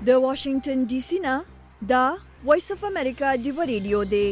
د واشنگټن ډي سي نه دا وایس اف امریکا دی ریډیو دی.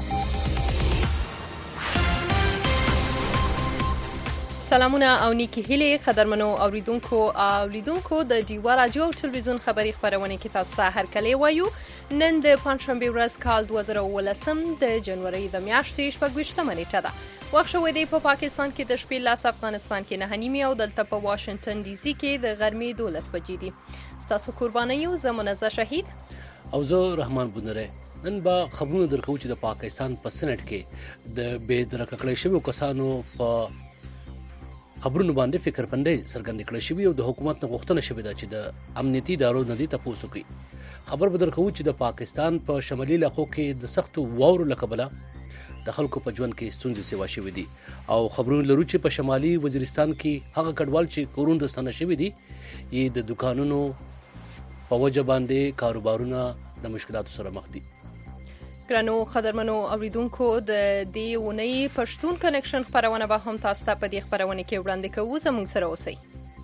سلامونه او نیکی هیله قدرمنو اوریدونکو د ډیوا رادیو او ټلویزیون خبری خبرونه کې تاسو ته هرکلی وایو. نن د پنځشنبه ورځ کال 2018 د جنوري د میاشتې 28مه نیټه ده. وخت شوی دی په پاکستان کې د شپې لاس افغانستان کې 9:30 او دلته په واشنگټن ډي سي کې د غرمې 12 بجې دي. تاسو قرباني یو زمونږه شهید او زه رحمان بندره. نن با خبرونه درکو چې د پاکستان په سنټ کې د بې درکه کړی شوی کسانو په خبرونه باندې فکر پندې سرګند کړی شوی او د حکومت نه غوښتنه شوی ده چې د امنیتي ادارو نه دي تاسو کوي. خبر بدر کوو چې د پاکستان په شمالي علاقو کې د سختو واورو لکبله د خلکو په ژوند کې ستونزې سیوا شوې دي او خبرونه لرو چې په شمالي وزیرستان کې هغه کډوال چې کورونه ستنه شوي دي یې د دکانونو په وجه باندې کاروبارونه د مشکلاتو سره مخ دي. ګرانو قدرمنو اوریدونکو د دې ونی پښتون کنیکشن خبرونه به هم تاسو ته په دې خبرونه کې وړاندې کوو. زموږ سره اوسئ.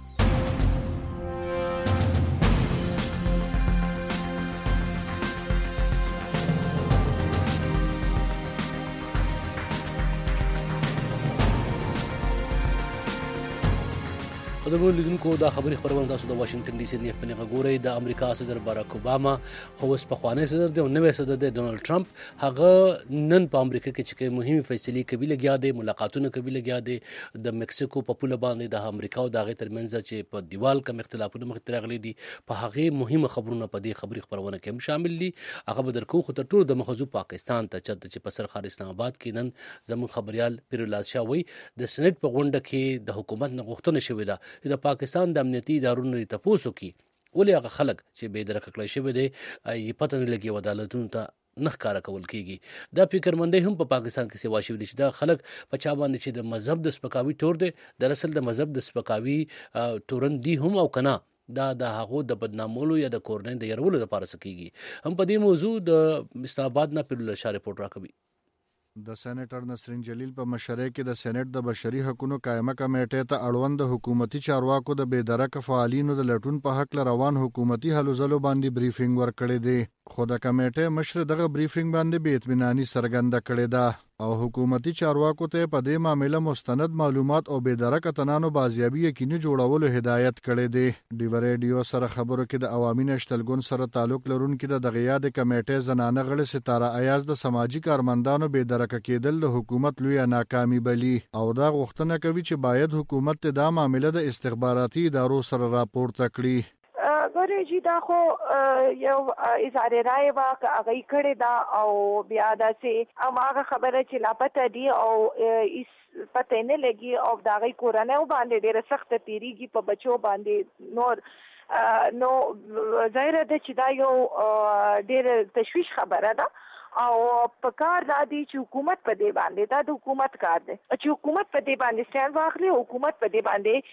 د مولیدونکو دا خبري خبرونه تاسو د واشنگټن ډي سي نه په غوړې د امریکا صدر باراک اوباما خو اوس په خواني صدر دی او نوې صدر دی ډونالد ټرمپ هغه نن په امریکا کې چې مهمه فیصله کوي لګیا دی ملاقاتونه کوي لګیا دی د مکسیکو په پوله باندې د امریکا او د غیر ترمنځ چې په دیوال کم اختلافونه مخ ترغلي دي په هغه مهمه خبرونه په دې خبري خبرونه کې هم شامل دي. هغه به درکو خو تر ټولو د مخزو پاکستان ته چې په سر خار اسلام آباد کې نن زمون خبريال پیرلاز شاوي د سنټ په غونډه کې د حکومت نه غوښتنه شوې ده د پاکستان د امنیتي ادارو نه تاسو کی ولې هغه خلک چې به درک کړی شوی دی یې پته نه لګي عدالتونو ته نخ کار کول کیږي. دا فکرمندۍ هم په پاکستان کې سیوا شوی دي چې دا خلک په چا باندې چې د مذهب د سپکاوي تور دی در اصل د مذهب د سپکاوي تورن دی هم او کنا دا د هغه د بدنامولو یا د کورنۍ د يرولو لپاره سکیږي. هم په دې موضوع د اسلام آباد نه پیرل شاه رپورټ راکوي. د سېنیټر نسرین جلیل په مشرۍ کې د سېنیټ د بشري حقوقو قائمه کمیټې ته اړوند حکومتي چارواکو د بې درکه فعالینو د لټون په حق روان حکومتي هلو ځلو باندې بریفینګ ورکړی دی. خو د کمیټې مشر دغه بریفینګ باندې بې اطمیناني څرګنده کړې ده او حکومتي چارواکو ته په دې معاملې مستند معلومات او بې درکه تنانو بازیابي یقیني جوړولو هدایت کړی دی. ډیو ریډیو سره خبرو کې د عوامي نشتلګون سره تعلق لرونکي د دغه یاد کمیټې زنانه غړي ستاره ایاز د سماجی کارمندانو بې درکه کېدل د حکومت لوی ناکامي بلی او دا غوښتنه کوي چې باید حکومت ته دا معاملې د استخباراتي ادارو سره راپورته کړي. ګورې چې دا خو یو اظهار رائے واکه هغه کړی دا او بیا داسې هغه خبره چې لا پته دی او پته نه لګي او دا غي کورانه باندې ډیره سخت تیریږي په بچو باندې نو ظاهر ده چې دا یو ډیره تشویش خبره ده او په کار د دې چې حکومت په دې باندې دا د حکومت کار دی چې حکومت په دې باندې ستان واخلي. حکومت په دې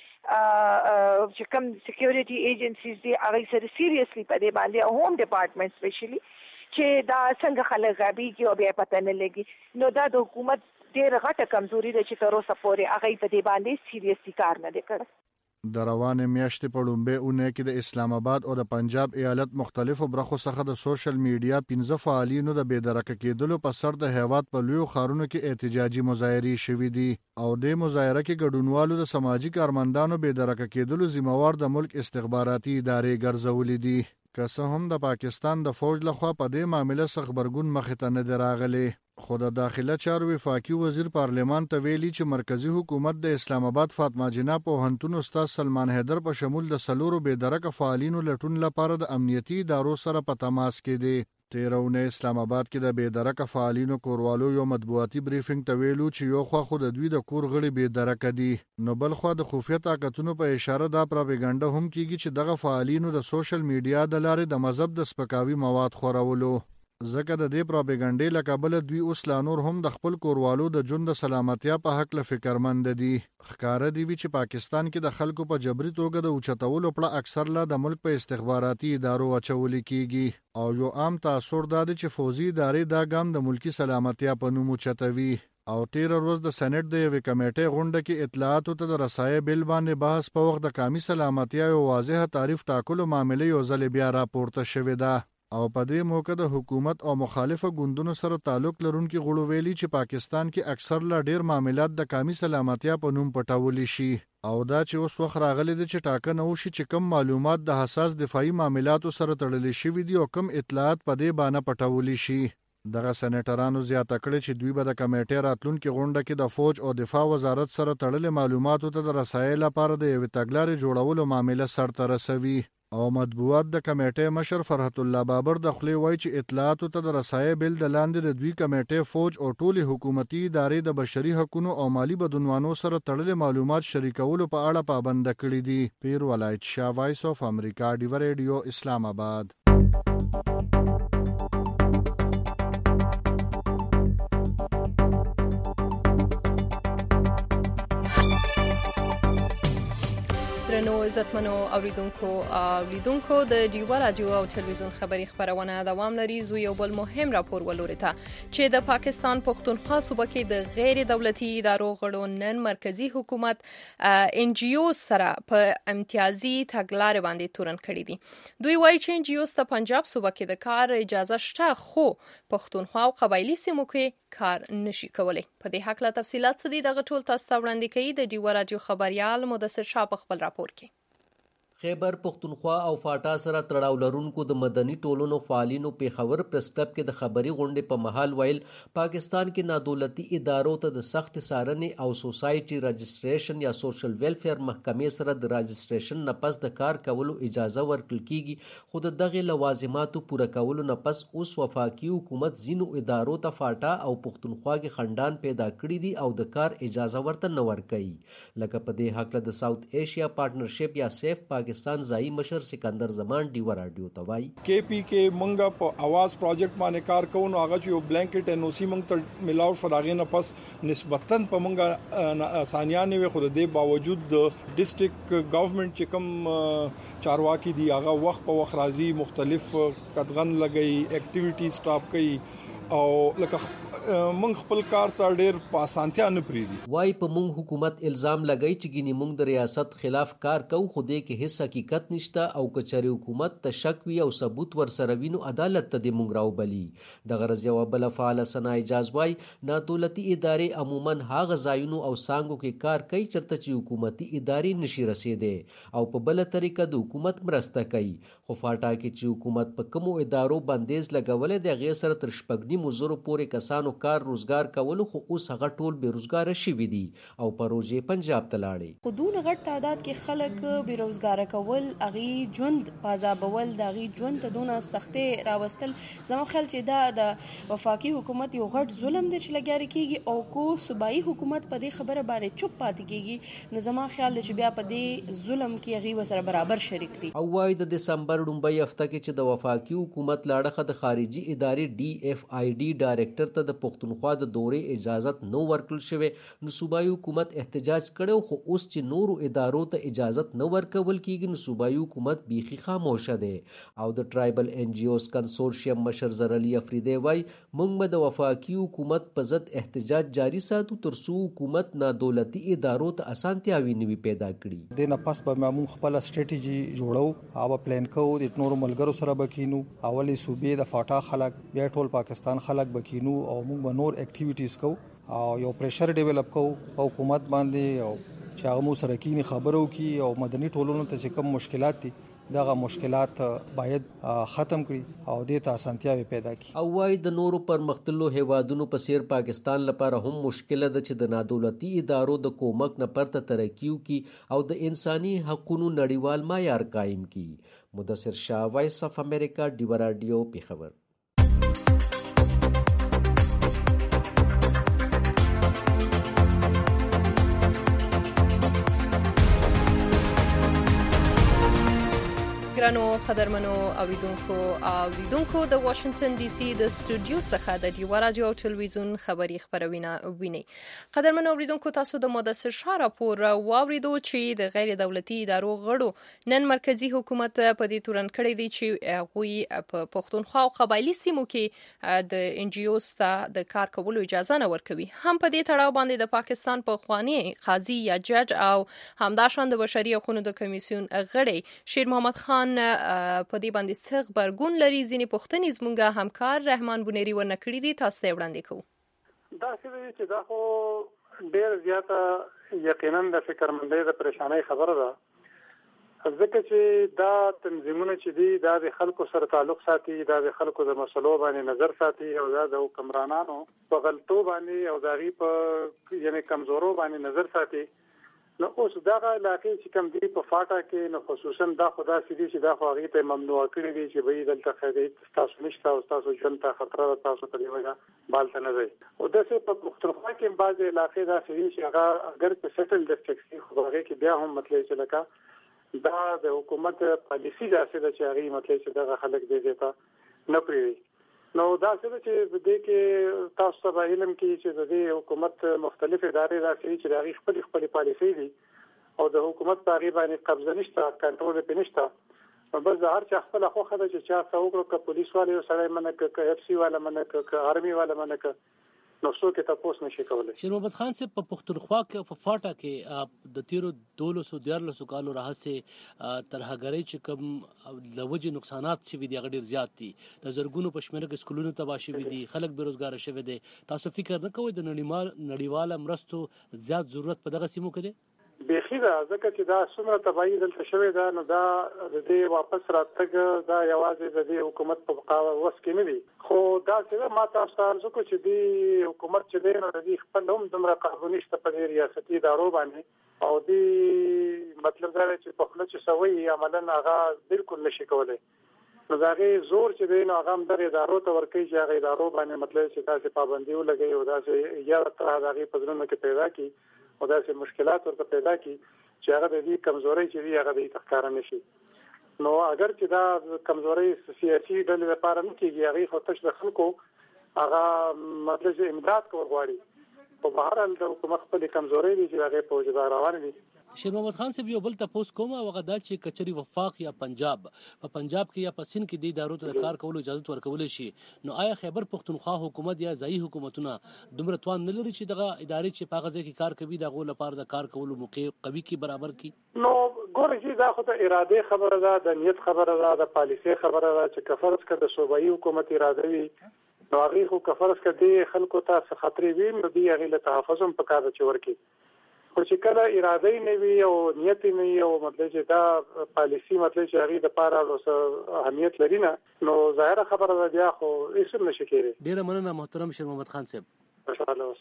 باندې چې کوم سکیورټي ایجنسیز دي هغه سره سیریسلی په دې باندې هوم ډپارټمنټ سپیشلی چې دا څنګه خلک غابيږي او بیا پته نه لګي نو دا د حکومت ډېر غټه کمزوري ده چې تر اوسه پورې هغه په دې باندې سیریسلی کار نه دی کړی. د روانې میاشتې په لومبه اونۍ کې د اسلام آباد او د پنجاب ایالت مختلفو برخو څخه د سوشل میډیا 15 فعالینو د بې درکه کېدلو په سر د هیواد په لویو ښارونو کې احتجاجي مظاهرې شوې دي او د مظاهره کې ګډونوالو د سماجی کارمندانو بې درکه کېدلو ذمہوار د ملک استخباراتي ادارې ګرځولې دي. که څه هم د پاکستان د فوج لخوا په دې معاملې څخه خبرګون مخې ته نه راغلی خو د داخله چارو وفاقي وزیر پارلمان ته ویلي چې مرکزی حکومت د اسلام آباد فاطمه جناح پوهنتون استاد سلمان حیدر په شمول د سلورو بې درکه فعالینو لټون لپاره د امنیتي ادارو سره په تماس کې دي. تیرونه اسلام آباد کې د بې درکه فعالینو کوروالو یو مطبوعاتي بریفینګ ته ویلو چې یو خو خود دوی د کور غړي بې درکه دي نو بل خو د خفیه طاقتونو په اشاره دا پروپاګاندا هم کیږي چې دغه فعالینو د سوشل میډیا د لارې د مذهب د سپکاوي مواد خورولو. ځکه د دې پروپاګاندا لکابل دوی اوس لا نور هم د خپل کوروالو د ژوند د سلامتیا په حق له فکرمند دي. ښکارا دی چې پاکستان کې د خلکو په جبري توګه د اوچتولو په اکثر لا د ملک په استخباراتي ادارو اچول کیږي او یو عام تاثر دا دی چې فوزي ادارې دا ګام د ملکی سلامتیا په نوم اوچتوي. او تیر ورځ د سېنات د یوې کمیټې غونډه کې اطلاعاتو ته د رسایي بل باندې بحث په وخت د قومي سلامتیا او واضح تعریف ټاکلو معاملې یو ځل بیا راپورته شوې ده او په دې موقع د حکومت او مخالفه ګوندونو سره تعلق لرونکي غړو ویلي چې پاکستان کې اکثر لا ډیر معاملات د قومي سلامتیا په نوم پټول شي او دا چې اوس وخت راغلی دی چې ټاکنه وشي چې کم معلومات د حساس دفاعي معاملاتو سره تړلي شوي دي او کم اطلاعات په دې باندې پټول شي دغه سېنیټرانو زیاته کړې چې دوی به د کمیټې راتلونکي غونډه کې د فوج او دفاع وزارت سره تړلې معلوماتو ته د رسایي لپاره د یوې تګلارې جوړولو معامله سرته رسوي او مطبوعات د کمیټې مشر فرحت الله بابر د خولې وایي چې اطلاعاتو ته د رسایي بل د لاندې د دوی کمیټې فوج او ټولې حکومتي ادارې د بشري حقوقو او مالی بدعنوانو سره تړلې معلومات شریکولو په اړه پابند کړي دي پیر ولایت شاه وایس اف امریکا ډیو ریډیو اسلام آباد درنو عزتمنو اوریدونکو د ډیوا رادیو او ټلویزیون خبری خبرونه دوام لري. زو یو بل مهم راپور ولوري ته چې د پاکستان پښتونخوا صوبه کې د غیر دولتي ادارو غړو نن مرکزی حکومت ان جی او سره په امتیازي تګلارې باندې تورن کړی دي. دوی وایي چې ان جی او ست پنجاب صوبه کې د کار اجازه شته خو پښتونخوا او قبایلی سیمو کې کار نشي کولای. په دې حق لا تفصيلات څه دي دغه ټول تاسو ته وړاندې کوي د ډیوا رادیو خبريال مدثر شاه په خپل راپور کې. خیبر پختونخوا او فاټا سره تړاو لرونکو د مدني ټولنو فعالینو پیښور پریس کلب کې د خبري غونډې په محل ویل پاکستان کې نادولتي ادارو ته د سخت څارنې او سوسایټي رجسټریشن یا سوشل ویلفیر محکمې سره د رجسټریشن نه پس د کار کولو اجازه ورکړل کیږي خو د دغه لوازماتو پوره کولو نه پس اوس وفاقي حکومت زینو ادارو ته فاټا او پختونخوا کې خندان پیدا کړی دي او د کار اجازه ورته نه ورکړي لکه په دې حق د ساوث ایشیا پارټنرشپ یا سیف پاکستان ځای مشر سکندر زمان ډیو رادیو ته وایي کې پی کې مونږه په आवाज پروجیکټ باندې کار کوو نو هغه چې یو بلانکټ ان او سی مونږ ته ملاو شو راغی نه پس نسبتاً په مونږه آسانیانه وي خو د دې باوجود د ډیسټریکټ ګورنمنت چې کوم چارواکي دی هغه وخت په وخت راځي مختلف قدغن لګي اکټیویټي سټاپ کوي او لکه مونږ خپل کار ته ډېر په اسانتیا نه پریږدي. وای په مونږ حکومت الزام لګی چې ګینه مونږ د ریاست خلاف کار کوو خو دې کې هیڅ حقیقت نشته او کچري حکومت ته شک وی او ثبوت ورسره وینو عدالت ته د مونږ راوبلی. د غرض یو بل فعال سنا اجازه وای نادولتي ادارې عموما هغه ځایونو او سانګو کې کار کوي چرته چې حکومتي ادارې نشي رسیدي او په بل طریقه د حکومت مرسته کوي خو فاټا کې چې حکومت په کومو ادارو بندیز لګولې د غیر سره تر شپږنی مزورو پورې کسانو کار روزګار کولو خو اوس هغه ټول بیروزګار شوي دي او پروژې پنجاب ته لاړې. خو دون غټ تعداد کې خلک بیروزګار کول اغي ژوند پازابول د اغي ژوند ته دونه سختې راوستل زموږ خیال چې دا د وفاقي حکومت یو غټ ظلم دی چې لګیاري کیږي او کو صوبایي حکومت په دې خبره باندې چوپ پاتې کیږي نو زموږ خیال چې بیا په دې ظلم کې اغي وسره برابر شریک دي. او وايي د دسمبر 2 هفته کې چې د وفاقي حکومت لاړه د خارجي ادارې ډي اف آی ډي ډایریکټر ته د پښتونخوا د دورې اجازت نو ورکړل شوی نو صوبایي حکومت احتجاج کړو خو اوس چې نورو ادارو ته اجازت نو ورکول کیږي نو صوبایي حکومت بیخي خاموشه ده او د ټرایبل ان جی اوز کنسورشیم مشر زرعلی افریدی وای موږ به د وفاقي حکومت په ضد احتجاج جاری ساتو تر څو حکومت نادولتي ادارو ته اسانتیاوي نوي پیدا کړي. د نه پس به موږ خپل سټریټیجی جوړو او پلان کوو د نورو ملګرو سره بکینو اولی صوبې د فاټا خلک بیا ټول پاکستان خلک بکینو او موږ نور اکټیویټیز کو او یو پریشر ډیولپ کو او حکومت باندې او چې هغه مو سره کینی خبرو کی او مدني ټولنو ته چې کوم مشکلات دي دغه مشکلات باید ختم کړي او د ته اسانتیاوي پیدا کړي. او وايي د نورو پرمختللو هیوادونو په سیر پاکستان لپاره هم مشکل ده چې د نادولتي ادارو د کومک نه پرته ترقیو کی او د انساني حقوقو نړیوال معیار قائم کی. مدثر شاه وایس اف امریکا ډیو رادیو پیښور. ګرانو قدرمنو اوریدونکو د واشنگټن ډي سي د سټوډیو څخه د ډیوا رادیو او ټلویزیون خبری خبرونه ویني. قدرمنو اوریدونکو تاسو د مدثر شاه راپور واوریدو چې د غیر دولتي ادارو غړو نن مرکزی حکومت په دې تورن کړی دی چې هغوی په پښتونخوا او قبایلی سیمو کې د ان جی اوز ته د کار کولو اجازه نه ورکوي. هم په دې تړاو باندې د پاکستان په خوانی قاضي یا جج او همداشان د بشري حقوقو د کمیسیون غړي شیر محمد خان په دې باندې څه غبرګون لري. ځینې پوښتنې زموږ همکار رحمان بونیری ورنکړي دي، تاسو ته وړاندې کوو. دا چې دا خو ډېر زیاته یقینا د فکرمندۍ د پریشانۍ خبره ده، ځکه چې دا تنظیمونه چې دي دا د خلکو سره تعلق ساتي، دا د خلکو د مسلو باندې نظر ساتي او دا د حکمرانانو په غلطو باندې او داغي په یعنی کمزورو باندې نظر ساتي. نو اوس دغه علاقې چې کوم دی په فاټا کې نو خصوصا دا خدا سړي چې دا خو هغه ته ممنوع کړی دی چې به دلته خدای تاسو نشته او تاسو ژوند ته خطر ده، تاسو په دې وجه بالته نه دی. او دغه په پښتونخوا کې بعض علاقې دا سړي چې هغه اگر په سټل ډسټرکټ خو هغه کې بیا هم مطلب چې لکه دا د حکومت پالیسی داسې ده چې هغه مطلب چې دغه خلک دې ته نه پریږي. نو دا څه چې دې کې تاسو ته علم کې چې د حکومت مختلف ادارې راځي چې د خپل پالیسي دي او د حکومت په غیبه باندې قبضه نشته، کنټرول پې نشته. بس هر چا خپل خو خدای چې چا څو وکړو ک پولیس والے سره منک ک اف سی والا منک ک آرمي والا منک نو څو کې تاسو نشي کولای. شیر محمد خان سے په پښتونخوا کې په فاټا کې د تیرو 214 کالو راهسه ترهګری چې کوم لوجه نقصانات چې دي غډیر زیات دي، د زرګونو پښمنه کې سکولونو تباہ شوي دي، خلک بیروزګار شوي دي. تاسو فکر نه کوئ د نړیواله مرستو زیات ضرورت په دغه سیمو کې دی؟ بيخي دا ځکه چې دا څومره تباہي دلته شوې ده نو دا د دې واپس راتګ دا یوازې د دې حکومت په مقابله وس کې نه دي. خو دا چې ما تاسو ارزو کو چې دې حکومت چې دی نو د خپل هم دمره قانوني په ریاستي ادارو باندې او دې مطلب دا چې په خپل چې سوي عملاً هغه بالکل نشي کولای. نو دا غي زور چې دی نو هغه د ادارو ته ورکي چې هغه ادارو باندې مطلب چې تاسو پابندي ولګي او دا چې یا تر هغه په ځلونو کې پیدا کی او دا چې مشکلات ورته پیدا کی چې هغه د دې کمزوري چې دی هغه د تخکار نشي. نو اگر چې دا کمزوري سیاسي ډلې لپاره نه کیږي، هغه خو تاسو د خلکو هغه مطلب امداد کول غواړي. په بهر حال د حکومت په کمزوري دي چې هغه په وجه روان دي. شیر محمد خان صاحب یو بل تاسو کوم هغه دا چې کچري وفاق یا پنجاب کې یا په سند کې د ادارو ته کار کولو اجازه ورکول شي، نو آیا خیبر پښتونخوا حکومت یا ځایي حکومتونه دومره توان نه لري چې دغه ادارې چې په غزه کې کار کوي دغه لپاره د کار کولو موقع قوي کی برابر کی؟ نو ګورئ چې دا خو ته اراده خبره ده، د نیت خبره ده، د پالیسي خبره ده چې کفرس کړه د صوبایي حکومت اراده وي نو هغه خو کفرس کړي خلکو ته خطرې وي نو دی هغه له تحفظ هم پکاره چې ورکی. خو چې کله اراده نه وي او نیت نه وي او مطلب چې دا پالیسی مطلب چې هغه د پاره اهمیت لري نه نو ظاهره خبره ده بیا خو هیڅ نشي کېږي. ډیره مننه محترم شیر محمد خان صاحب. ان شاء الله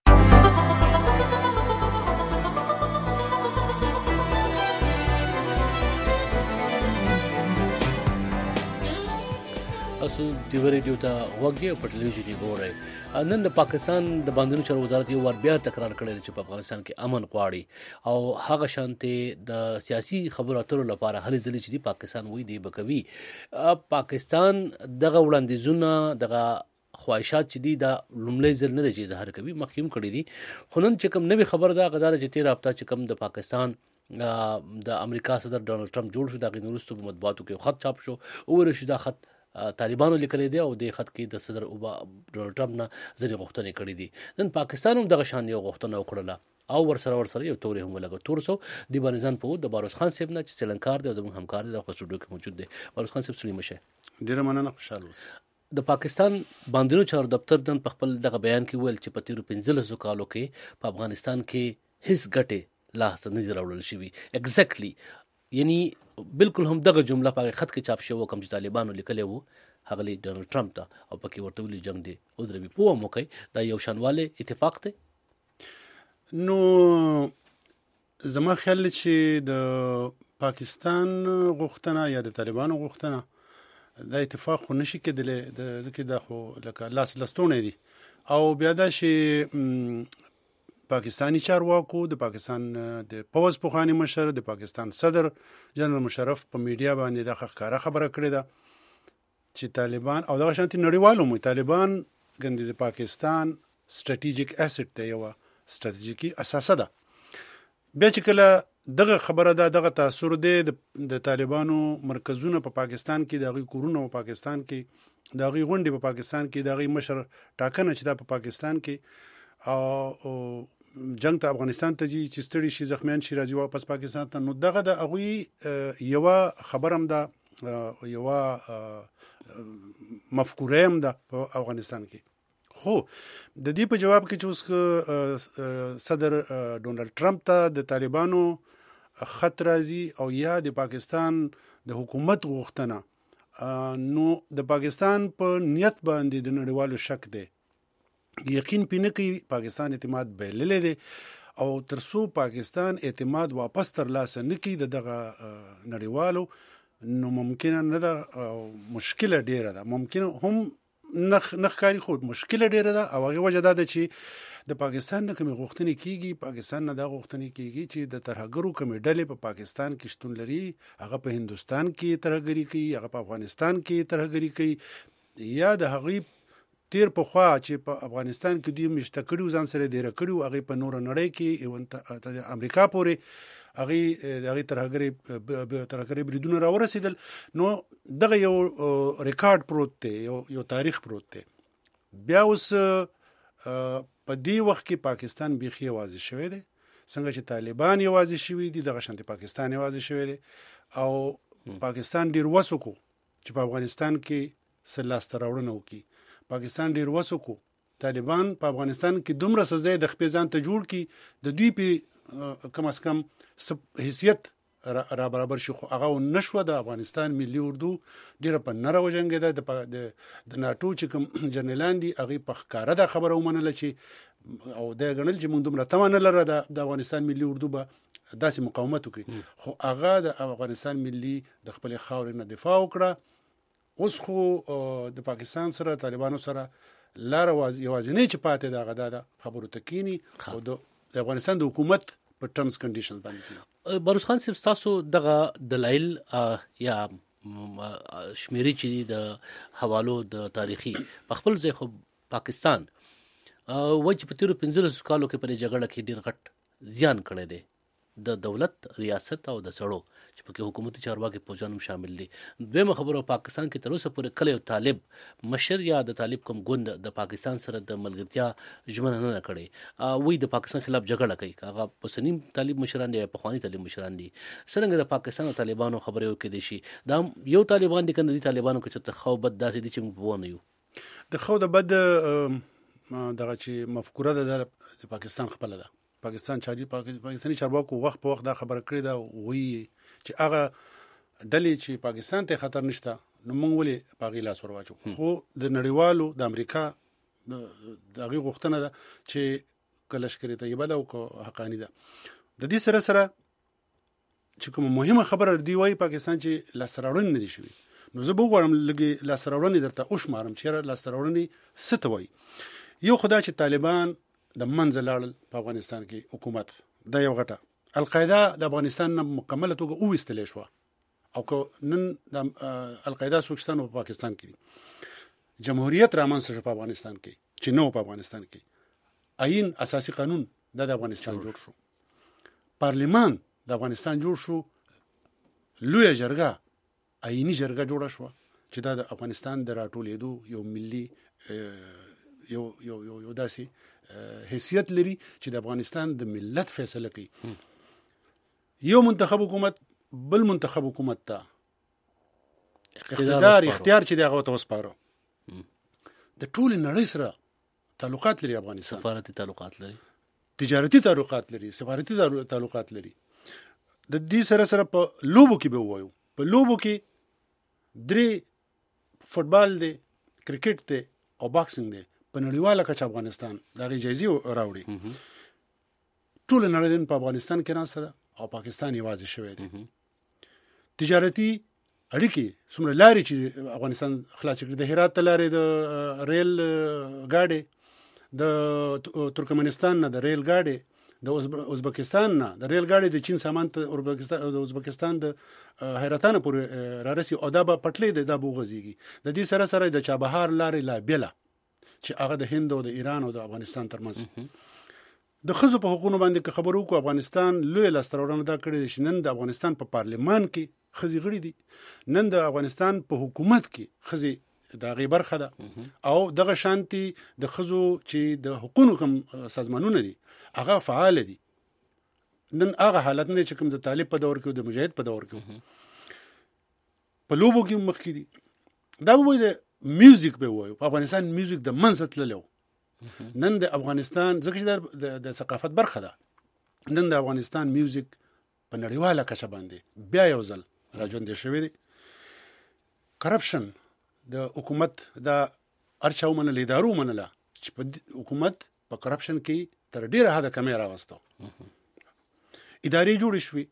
اسو دیو ریډیو ته وګړي په ټلویزیون ګورئ. نن د پاکستان د باندې چارو وزارت یو ور بیا تکرار کړی چې په افغانستان کې امن غواړي او هغه شانته د سیاسي خبرو اترو لپاره هلې ځلې چې پاکستان وې دی بکوي. پاکستان دغه وړاندیزونه دغه خواهشات چې دي دا لومړی ځل نه دی چې ظاهر کوي، مخکې کړی دي. خو نن چې کوم نوې خبر دا غدار چې 13 هفته چې کوم د پاکستان د امریکا صدر ډونالد ټرمپ جوړ شو، دا غنورستو په مطبوعاتو کې خط چاپ شو او ورشي دا خط طالبانو لیکل دي او د خط کې د صدر ډونالد ټرمپ نه ځنې غوښتنې کړې دي. نن پاکستان هم دغه شان یو غوښتنه وکړه او ورسره یو توري هم لګو تور سو دی باندې ځان په د باروس خان صاحب نه چې سیلنکار دی او زموږ همکار دی د خصوصي کې موجود دی. باروس خان صاحب سلیم شه. ډیر مننه، خوشاله اوسئ. د پاکستان باندې چارو دفتر دن په خپل دغه بیان کې ویل چې په تیرو 15 کالو کې په افغانستان کې هیڅ ګټه لا څه نه راوړل شوی. ایگزیکټلی یعنی بالکل هم دغه جمله په خط کې چاپ شوی کوم چې طالبانو لیکلی وو هغه ډونالد ټرمپ ته او پکې ورته ویلي جنگ دی او دربي په موقع دا یو شانواله اتفاق دی. نو زما خیال چې د پاکستان غوښتنه یا د طالبانو غوښتنه دا اتفاق خو نشي کېدلی، ځکه دا خو لکه لاس لستونه دي او بیا دا چې پاکستانی چارواکو، د پاکستان د پوز پخوانی مشر، د پاکستان صدر جنرال مشرف په میډیا باندې د ښکارا خبره کړې ده چې طالبان او دغه شانتي نړیوالو مو طالبان ګندې د پاکستان سټریټیجیک اسټ دی، یو سټریټیجیکي اساسه ده. بیا چې کله دغه خبره ده، دغه تاثیر دی د طالبانو مرکزونه په پاکستان کې، د هغوی کورونه په پاکستان کې، د هغوی غونډې په پاکستان کې، د هغوی مشر ټاکنه چې دا په پاکستان کې او جنگ ته افغانستان ته ځي چې ستړي شي، زخمیان شي، راځي واپس پاکستان ته. نو دغه د هغوی یوه خبره هم ده، یوه مفکوره هم ده په افغانستان کې. خو د دې په جواب کې چې اوس صدر ډونالد ټرمپ ته د طالبانو خط راځي او یا د پاکستان د حکومت غوښتنه، نو د پاکستان په نیت باندې د نړیوالو شک دی، یقین پې نه کوي. پاکستان اعتماد بایللی دی او تر څو پاکستان اعتماد واپس ترلاسه نه کړي د دغه نړیوالو، نو ممکنه نه ده، مشکله ډیره ده، ممکنه هم نه ښکاري خو مشکله ډیره ده. او هغې وجه دا ده چې د پاکستان نه کومې غوښتنې کېږي، پاکستان نه دا غوښتنې کېږي چې د ترهګرو کومې ډلې په پاکستان کې شتون لري، هغه په هندوستان کې ترهګري کوي، هغه په افغانستان کې ترهګري کوي، یا د هغوی تیر په خوا چې په افغانستان کې دوی مشته کړي ځان سره دیره کړي، هغوی په نوره نړۍ کې امریکا پورې هغوی ترهګرۍ بریدونه راورسېدل. نو دغه یو ریکارډ پروت دی، یو تاریخ پروت دی. بیا اوس په دې وخت کې پاکستان بیخي یوازې شوی دی، څنګه چې طالبان یوازې شوي دي، دغه شانتې پاکستان یوازې شوی دی. او پاکستان ډېر وس وکړو چې په افغانستان کې څه لاسته راوړنه وکړي. پاکستان ډېر وس وکړو طالبان په افغانستان کې دومره سزا د خپې ځان ته جوړ کړي، د دوی په کم از کم حیثیت را برابر شي، خو هغه نه شوه. د افغانستان ملي اردو ډېره په نره وجنګېده. د ناټو چې کوم جنرالان دي هغوی په ښکاره دا خبره ومنله چې او دا یې ګڼل چې موږ دومره تمه نه لره د افغانستان ملي اردو به داسې مقاومت وکړي، خو هغه د افغانستان ملي د خپلې خاورې نه دفاع وکړه. اوس خو د پاکستان سره طالبانو سره لاره یوازینۍ چې پاتې ده هغه دا ده خبرو ته کینی او د افغانستان د حکومت په ټرمز کنډیشنز باندې. بروس خان صاحب، تاسو دغه دلایل یا شمیرې چې د حوالو د تاریخي په خپل ځای، خو پاکستان وایي چې په تیرو 15 کالو کې په جګړه کې ډېر غټ زیان کړی دی د دولت، ریاست او د سړو چې پکې حکومتي چارواکي پوځیان هم شامل دي. دویمه خبره، پاکستان کې تر اوسه پورې کله یو طالب مشر یا د طالب کوم ګوند د پاکستان سره د ملګرتیا ژمنه نه کړې، وایي د پاکستان خلاف جګړه کوي، هغه اوسني طالب مشران دي یا پخواني طالب مشران دي. څرنګه د پاکستان او طالبانو خبرې وکړي شي، دا یو طالبان دي کنه دي طالبانو کې چې خو بد داسې دي چې موږ وونه یو د خو د بد دغه چې مفکوره ده د پاکستان خپل ده. پاکستاني چارواکو وخت په وخت دا خبره کړې ده، وایي چې هغه ډلې چې پاکستان ته خطر نشته نو موږ ولې په هغې لاس ور واچو. خو د نړیوالو د امریکا د هغې غوښتنه ده چې که لشکر طیبه ده او که حقاني ده. د دې سره سره چې کومه مهمه خبره دی، وایي پاکستان چې لاسته راوړنې نه دي شوي. نو زه به وغواړم لږې لاسته راوړنې درته وشمارم چې لاسته راوړنې څه ته وایي. یو خو دا چې طالبان د منځه لاړل په افغانستان کې، حکومت دا یو غټه. القاعده د افغانستان نه مکمله توګه وویستلی شوه، او که نن د القاعده څوک شته نو په پاکستان کې دي. جمهوریت رامنځته شو په افغانستان کې چې نه و په افغانستان کې. آئین، اساسي قانون دا د افغانستان جوړ شو، پارلیمان د افغانستان جوړ شو، لویه جرګه آئینی جرګه جوړه شوه چې دا د افغانستان د راټولېدو یو ملي یو داسې حیثیت لري چې د افغانستان د ملت فیصله کوي. یو منتخب حکومت بل منتخب حکومت ته اختیار چې دغه ته وسپاره. د ټول نړۍ سره تعلقات لري افغانستان، سفارتي تعلقات لري، تجارتي تعلقات لري، سفارتي تعلقات لري. د دې سره سره په لوبو کې به وایو، په لوبو کې 3 فوټبال دی، کرکټ دی او باکسینګ دی. په نړیواله کچه افغانستان د هغې جایزې راوړي. ټول نړۍ په افغانستان کې ناسته ده او پاکستان یوازې شوی دی. تجارتي اړیکې څومره لارې چې افغانستان خلاصې کړي، د هرات ته لارې، د ریل ګاډې، د ترکمنستان نه د ریل ګاډي، د ازبکستان نه د ریل ګاډي د چین سامان ته د ازبکستان د حیرتانه پورې رارسي او دا به پټلې د بوغزيږي. د دې سره سره د چابهار لارې لا بیله چې هغه د هند او د ایران او د افغانستان ترمنځ د خزو په حقوقو باندې خبرو کو. افغانستان لوی لاستراورنه دا کړی چې نن د افغانستان په پارلمان کې خزي غړي دي، نن د افغانستان په حکومت کې خزي د غي برخه ده او دغه شانتي د خزو چې د حقوقو کوم سازمانونه دي هغه فعال دي. نن هغه حالت نه چې کوم د طالب په دور کې او د مجاهد په دور کې په لوبو کې مخ کې دي. دا وایي د میوزیک به وایو په افغانستان میوزیک د منځ تللو. نن د افغانستان ځکه د ثقافت برخه ده، نن د افغانستان میوزیک په نړیواله کچه باندې بیا یو ځل راځوندې شوی دی. کرپشن د حکومت د ارچاو منل ادارو منله چې په حکومت په کرپشن کې تر ډیره حده کمی راوستو. ادارې جوړې شوې،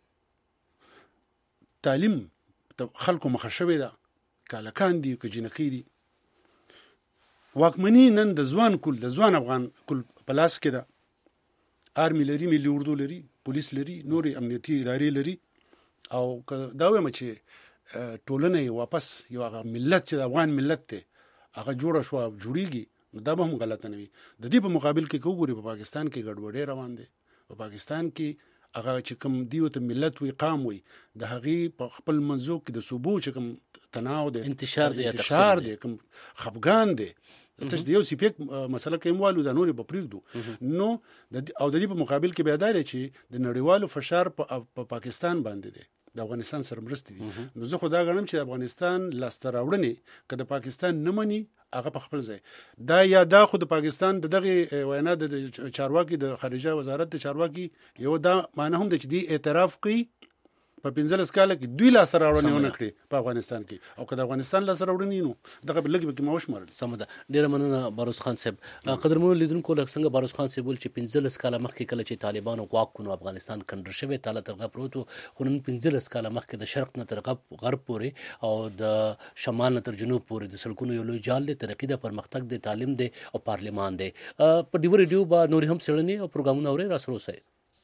تعلیم خلکو مخه شوې ده، کالکان دي که جنکۍ دي. واکمني نن د ځوان کل د ځوان افغان کل په لاس کې ده. آرمي لري، ملي اردو لري، پولیس لري، نورې امنیتي ادارې لري. او دا وایم چې ټولنه واپس یو هغه ملت چې د افغان ملت دی هغه جوړه شو جوړیږي، دا به هم غلطه نه وي. د دې په مقابل کې وګوري په پاکستان کې ګډوډي روان دي. په پاکستان کې هغه چې کوم دیو ته ملت وي قام وي د هغې په خپل منځو کې د صوبو چې کوم تناو دی، انتشار دی، کوم خفګان دی، تاسو د یو سیپیک مسله کې موالو د نورې په پریږدو نو او د دې په مقابل کې بیا دا دی چې د نړیوالو فشار په پاکستان باندې دی، د افغانستان سره مرستې دي. نو زه خو دا غواړم چې افغانستان لاسته راوړنې که د پاکستان نه مني هغه په خپل ځای دا یا دا خو د پاکستان د دغه وینا د چارواکي د خارجه وزارت د چارواکي یو دا معنی هم د چې دی اعتراف کوي په 15 کال کې دوی لاسته راوړنې ونه کړې په افغانستان کې، او که د افغانستان لاسته راوړنې نو دغه لږ به کې ما وشمارل. سمه ده، ډېره مننه باروس خان صاحب. قدرمنو لیدونکو لکه څنګه باروس خان صاحب ویل چې 15 کاله مخکې کله چې طالبانو واک کونو افغانستان کنډر شوی تاله تر غرب پروت، خو نن 15 کاله مخکې د شرق نه تر غرب پورې او د شمال نه تر جنوب پورې د سړکونو یو لوی جال دی، ترقي د پرمختګ د تعلیم دی او پارلمان دی. په ډیو ریډیو با نور هم څېړنې او پروګرامونه اورئ، راسره اوسئ.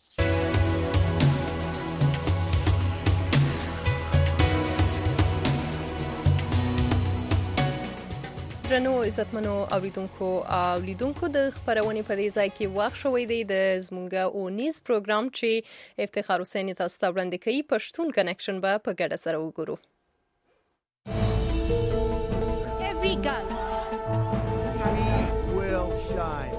درنو عزتمنو اوریدونکو او لیدونکو د خبرونې په دې ځای کې وخت شوی دی د زمونږ اونیز پروګرام چې افتخار حسین تاسو ته وړاندې کوي. پښتون کنیکشن به په ګډه سره وګورو. Every girl we will shine.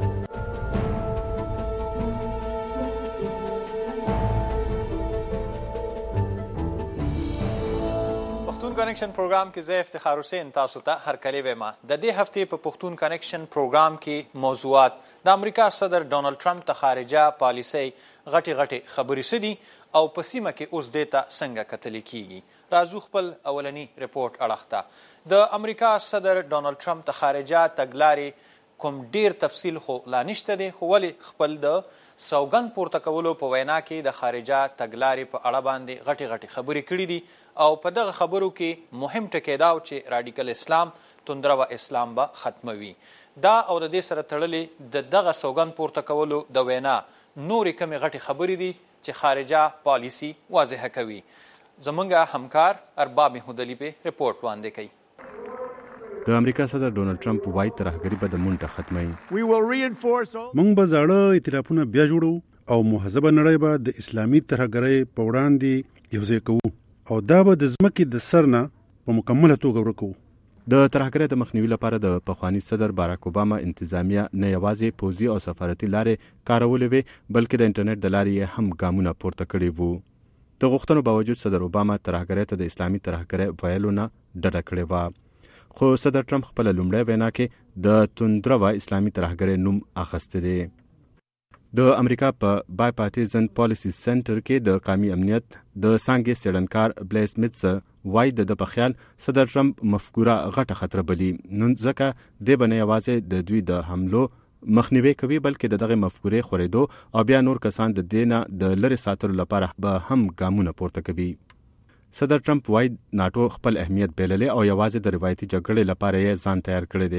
پښتون کنیکشن پروګرام کې زه افتخار حسین تاسو ته هرکلی وایم. د دې هفتې په پښتون کنیکشن پروګرام کې موضوعات د امریکا صدر ډونالد ټرمپ ته خارجه پالیسۍ غټي خبرې سدي او په سیمه کې اوس دې ته څنګه کتل کیږي. راځو خپل اولنی ریپورت اړخته. د امریکا صدر ډونالد ټرمپ ته خارجه تګلارې کوم ډیر تفصیل خو لا نشته دی، خو ولې خپل د سوګند پورته کولو په وینا کې د خارجه تګلارې په اړه باندې غټي خبرې کړې دي او په دغه خبرو کې مهم ټکی دا چې رادیکل اسلام توندرو اسلام به ختموي. دا او د دې سره تړلې د دغه سوګند پورته کولو د وینا نورې کمې غټي خبرې دي چې خارجه پالیسي واضحه کوي. زمونږ همکار ارباب محمودعلی په ریپورت وړاندې کوي. د امریکا صدر ډونالد ټرمپ وايي ترهګري به د مونټه ختمي. موږ به زاړه ائتلافونه بیا جوړو او مهذبه نړۍ به د اسلامي ترهګرۍ په وړاندې یوځای کوو او دا به د ځمکې د سر نه په مکمله توګه ورکوو. د ترهګرۍ د مخنیوي لپاره د پخوانی صدر باراک اوباما انتظامیه نه یوازې پوځي او سفارتي لارې کارولې وې بلکې د انټرنیټ د لارې هم ګامونه پورته کړي وو. د غوښتنو باوجود صدر اوباما ترهګرۍ ته د اسلامي ترهګرۍ ویلو نه ډډه کړې وه. خو صدر ټرمپ خپل لومړی وینا کې د توندرو اسلامي ترهګرۍ نوم اخیستی دی. د امریکا په بای پارټیزن پالیسی سنټر کې د قومي امنیت د څانګې څېړنکار بلیس میټس وايي د په خیال صدر ټرمپ مفکوره غټه خطر بلي، نو ځکه د بنه یوازې د دوی د حملو مخنیوي کوي بلکې دغه مفکورې خورېدو او بیا نور کسان د دینه د لری ساتلو لپاره به هم ګامونه پورته کوي. صدر ټرمپ وايي ناتو خپل اهمیت بللی او یوازې د روایتي جګړې لپاره یې ځان تیار کړی دی،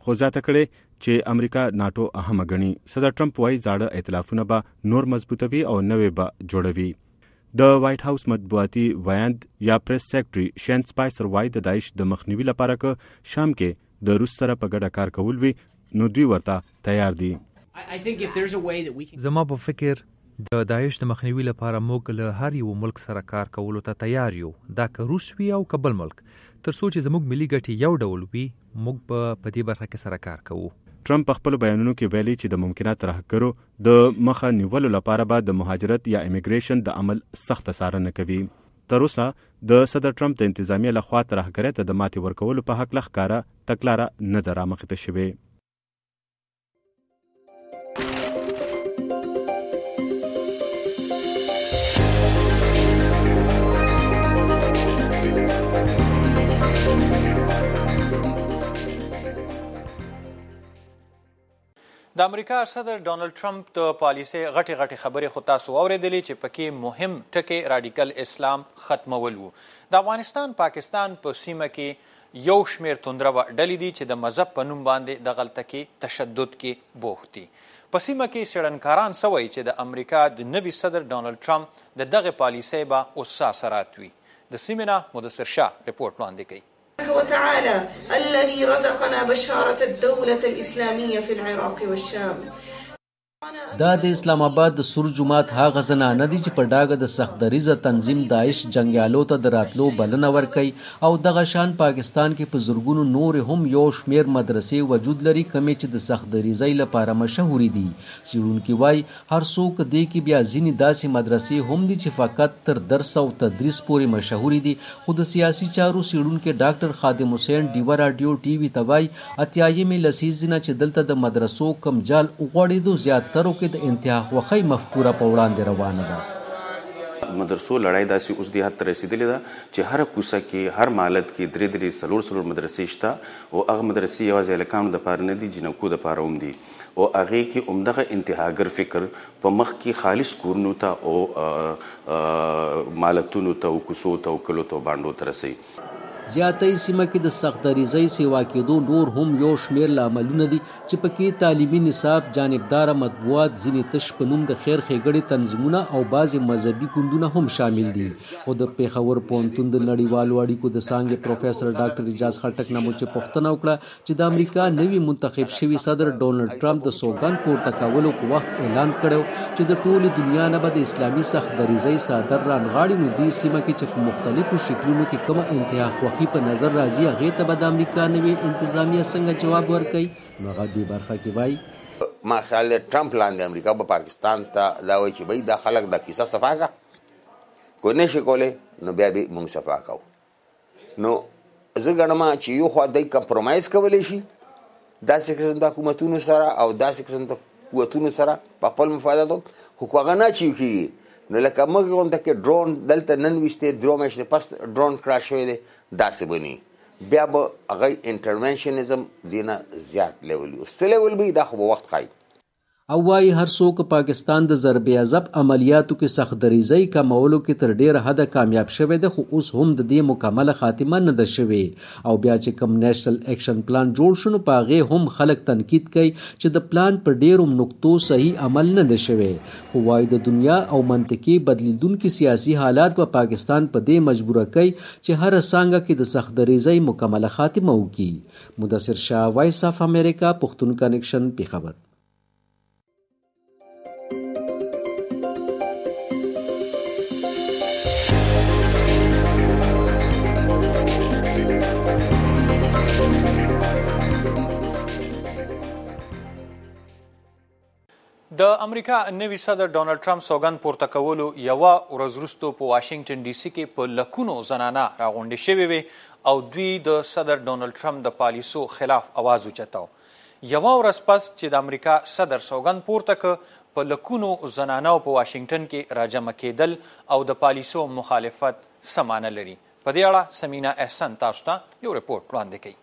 خو زیاته کړې چې امریکا ناټو اهمه ګڼي. صدر ټرمپ وایي زاړه ائتلافونه به نور مضبوطوي او نوې به جوړوي. د وایټ هاوس مطبوعاتي ویاند یا پریس سیکرټري شین سپایسر وایي د داعش د مخنیوي لپاره که شام کې د روس سره په ګډه کار کول وي نو دوی ورته تیار دي. زما په فکر د داعش د مخنیوي لپاره موږ له هر یو ملک سره کار کولو ته تیار یو، دا که روس وي او که بل ملک، تر څو چې زموږ ملي ګټې یو ډول وي موږ به په دې برخه کې سره کار کوو. ټرمپ په خپل بیانونو کې ویلي چې د ممکنه ترهګرو د مخه نیولو لپاره به د مهاجرت یا امیګریشن د عمل سخت څارنه کوي. تر اوسه د صدر ټرمپ د انتظامیه لخوا ترهګرۍ ته د ماتې ورکولو په هکله ښکاره تګلاره نه ده رامخته شوې. د امریکا صدر ډونالد ټرمپ د پالیسۍ غټې خبرې خو تاسو واورېدلې چې پکې مهم ټکی راډیکل اسلام ختمول وو. د افغانستان پاکستان په سیمه کې یو شمېر توندره ډلې دي چې د مذهب په نوم باندې د غلطه تشدد کې بوخت دي. په سیمه کې څېړنکاران سوی چې د امریکا د نوي صدر ډونالد ټرمپ د دغه پالیسۍ به اوس اثرات وي. د سیمې نه مدثر شاه رپورټ وړاندې کوي. وتعالى الذي رزقنا بشارة الدولة الإسلامية في العراق والشام. دا د اسلام آباد د سور جماعت هغه زنانه دي چې په ډاګه د سختدریزه تنظیم داعش جنګیالو ته د راتلو بلنه ورکوي او دغه شان پاکستان کې په زرګونو نور هم یو شمیر مدرسې وجود لري کمې چې د سختدریزۍ لپاره مشهورې دي. څېړونکي وایي هر څوک دې کې بیا ځینې داسې مدرسې هم دي چې فقط تر درس او تدریس پورې مشهورې دي. خو د سیاسي چارو څېړونکي ډاکټر خادم حسین ډیوه راډیو ټي وي ته وایي اتیایمې لسیزې نه چې دلته د مدرسو کم جال وغوړېدو زیاترو کې د انتها خوښۍ مفکوره په وړاندې روانه ده. مدرسو لړۍ داسې اوس دې حد ته رسېدلې ده چې هر کوڅه کې هر مالت کې درې څلور مدرسې شته او هغه مدرسې یوازې هلکانو دپاره نه دي جینکو دپاره هم دي او هغې کې همدغه انتهاګر فکر په مخ کې خالص کورونو ته او مالتونو ته او کوڅو ته او کلو ته او بانډو ته رسوي. زیاتې سیمه کې د سختدریزۍ سیوا کېدو نور هم یو شمېر لاملونه دي چې پکې تعلیمي نصاب، جانبداره مطبوعات، ځینې تش په نوم د خیر ښېګړې تنظیمونه او بعضې مذهبي ګوندونه هم شامل دي. خو د پېښور پوهنتون د نړیوالو اړیکو د څانګې پروفیسر ډاکټر اجاز خټک نه مو چې پوښتنه وکړه چې د امریکا نوي منتخب شوي صدر ډونالډ ټرمپ د سوګند پورته کولو په وخت اعلان کړی چې د ټولې دنیا نه به د اسلامي سختدریزۍ څادر رانغاړي، نو دې سیمه کې چې په مختلفو شکلونو کې کومه انتها خوښي په نظر راځي هغې ته به د امریکا نوې انتظامیه څنګه جواب ورکوي. نو هغه دې برخه کې وایي ما خیال دی ټرمپ لاندې امریکا به پاکستان ته دا وایي چې بھئی دا خلک دا کیسه صفا کړه، کو نه شي کولی نو بیا به موږ صفا کوو. نو زه ګڼم چې یو خوا دی کمپرومایز کولی شي داسې قسم د حکومتونو سره او داسې قسم د قوتونو سره په خپل مفاداتو، خو که هغه نه اچیو کېږي نو لکه موږ غونډه کې ډرون دلته نن ویستې 2 میاشتې پس ډرون کراش شوی دی داسې بني بیا به هغه انټرونشنزم دې نه زیات لیول وي. څه لیول به دا خو به وخت ښایي. او وايي هر څوک پاکستان د ضرب عضب عملیاتو کې سختدریزۍ کمولو کې تر ډیره حده کامیاب شوی دی، خو اوس هم د دې مکمله خاتمه نه ده شوې. او بیا چې کوم نیشنل ایکشن پلان جوړ شو نو په هغې هم خلک تنقید کوي چې د پلان په ډیرو نقطو صحیح عمل نه ده شوی. خو وايي د دنیا او منطقي بدلیدونکي سیاسي حالات په پاکستان په دې مجبوره کوي چې هر څانګه کې د سختدریزۍ مکمله خاتمه وکړي. مدثر شاه، وایس اف امریکا، پښتون کنیکشن، پیښور. د امریکا نوي صدر ډونالډ ټرمپ سوګند پورته کولو یوه ورځ وروسته په واشنګټن ډي سي کې په لکونو زنانه راغونډې شوې وې او دوی د صدر ډونالډ ټرمپ د پالیسو خلاف اواز اوچتاو. یوه ورځ پس چې د امریکا صدر سوګند پورته که په لکونو زنانو په واشنګټن کې راجمع کېدل او د پالیسو مخالفت څه معنی لري. په دې اړه سمینا احسن تاسو ته یو رپورټ وړاندې کوي.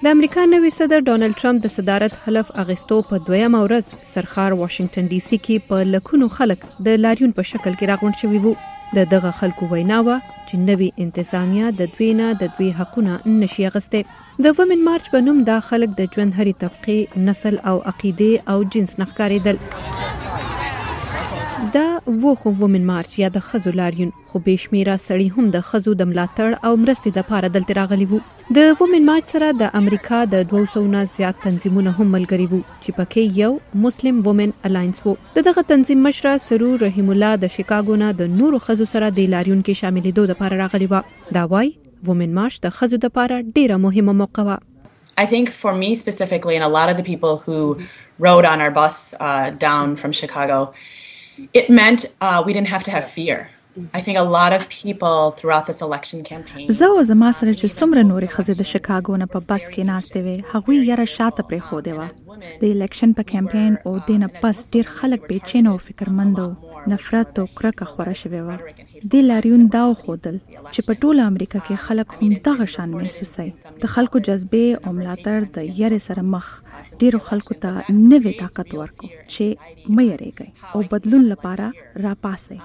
د امریکا نوي صدر ډونالد ټرمپ د صدارت حلف اغوستو په 2مه ورځ سرخار واشنگټن ډي سي کې په لکونو خلک د لاریون په شکل کې راغونډ شوي وو. د دغه خلکو ویناوه چې نوي انتظامیه د دوی نه د دوی حقونه نشي اغوستی. د وومن مارچ په نوم دا خلک د ژوند هرې طبقې، نسل او عقیدې او جنس نه ښکارېدل. دا خو وومن مارچ یا د ښځو لاریون خو بېشمېره سړي هم د ښځو د ملاتړ او مرستې دپاره دلته راغلي وو. د وومن مارچ سره د امریکا د 200 نه زیات تنظیمونه هم ملګري وو چې پکې یو مسلم وومن الاینس وو. دغه تنظیم مشره سرور رحیم الله د شیکاګو نه د نورو ښځو سره د لاریون کې شاملېدو دپاره راغلي وه. دا وایي وومن مارچ د ښځو دپاره ډیره مهمه موقع وه. I think for me specifically and a lot of the people who rode on our bus down from Chicago, it meant we didn't have to have fear. I think a lot of people throughout this election campaign. زه او زما سره چې څومره نورې ښځې د شیکاګو نه په بس کې ناستې وې، هغوی یاره شاته پرېښودې وه. د الیکشن په کمپین او دې نه پس ډېر خلک بېچینه او فکرمند وو. نفرت او کرکه خوره شوې وه. دې لاریون دا وښودل چې په ټوله امریکا کې خلک هم دغه شان محسوسوي. د خلکو جذبې او ملاتړ د یارې سره مخ ډېرو خلکو ته نوې طاقت ورکو چې مه یریږئ او بدلون لپاره راپاسئ.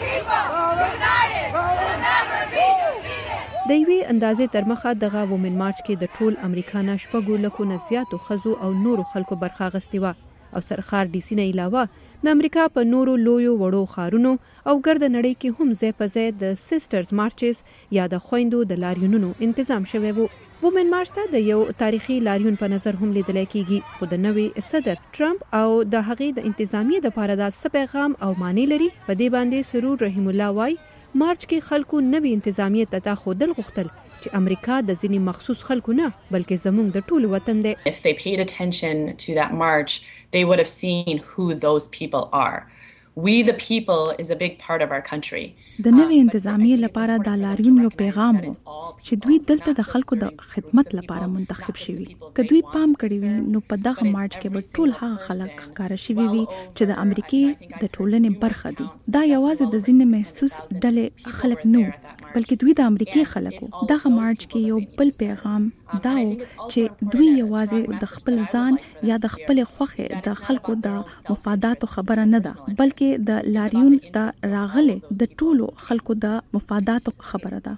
د یوې اندازې تر مخه دغه وومن مارچ کې د ټول امریکا نه 6 لکو نه زیاتو ښځو او نورو خلکو برخه اخیستې وه او سرخار ډي سي نه علاوه د امریکا په نورو لویو وړو ښارونو او ګرد نړۍ کې هم ځای په ځای د سیسټرز مارچز یا د خویندو د لاریونونو تنظیم شوی وو. وومن مارچ ته د یو تاریخي لاریون په نظر هم لیدل کېږي، خو د نوي صدر ټرمپ او د هغې د انتظامیې دپاره دا څه پیغام او معنی لري. په دې باندې سرور رحیم الله وایي مارچ کې خلکو نوي انتظامیې ته دا ښودل غوښتل چې امریکا د ځینې مخصوص خلکو نه بلکې زموږ د ټولو وطن دی. If they paid attention to that march, they would have seen who those people are. We the people is a big part of our country. د نوې انتظامیې لپاره دا لاریون یو پیغام و چې دوی دلته د خلکو د خدمت لپاره منتخب شوي. که دوی پام کړی وي نو په دغه مارچ کې به ټول هغه خلک ښکاره شوي وي چې د امریکې د ټولنې برخه دي. دا یوازې د ځینې محسوس ډلې خلک نه بلکې دوی د امریکې خلکو. دغه مارچ کې یو بل پیغام دا و چې دوی یوازې د خپل ځان یا د خپل خوښې د خلکو د مفاداتو خبره نه ده بلکې د لاریون ته راغلي د ټولو خلکو د مفاداتو خبره ده.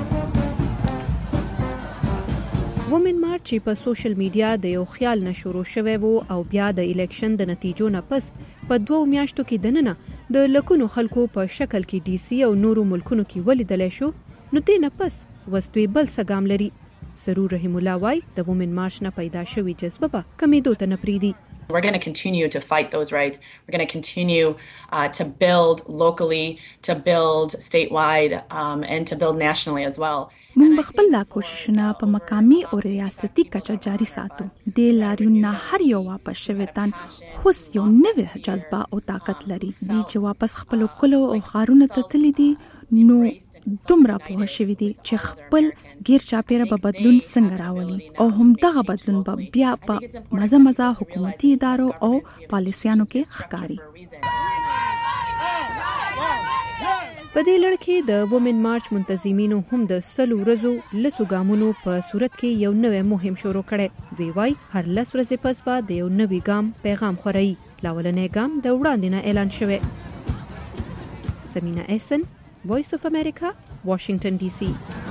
وومن مارچ په سوشل میډیا د یو خیال نه شروع شوی وو او بیا د الیکشن د نتیجو نه پس په 2 میاشتو کې دننه د لکونو خلکو په شکل کې ډي سي او نورو ملکونو کې ولیدلی شو. نو دې نه پس وستوی بل څه ګام لري. سرور رحیم الله وایي د وومن مارچ نه پیدا شوې جذبه به کمېدو ته نه پرېږدي. We're going to continue to fight those rights. We're going to continue to build locally, to build statewide, and to build nationally as well. موږ خپل لا کوششونه په مقامي او ریاستي کچه جاري ساتو. د لاریون نه هر یو واپس شوی تن خوس یو نوې جذبه او طاقت لري. دی چې واپس خپل کلو او خارونه ته تللی دي نو دومره پوه شوي دي چې خپل غیر چاپیره به بدلون څنګه راولي او هم دغه بدلون به بیا په مزه حکومتي ادارو او پالیسیانو کې ښکاري. په دې لړ کې د وومن مارچ منتظمینو هم د 100 ورځو لسو ګامونو په صورت کې یو نوې مهم شروع کړی. دوی وایي هر 10 ورځې پس به د یو نوي ګام پیغام خورایي. لاولنی ګام د وړاندې نه اعلان شوی. سمینا احسن، Voice of America, Washington DC.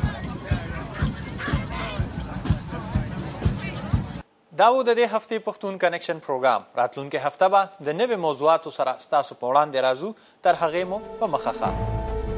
داو د دې هفتې پښتون کنیکشن پروګرام راتلونکي هفته به د نوې موضوعاتو سره ستاسو په وړاندې راځو. تر هغې مو په مخه ښه.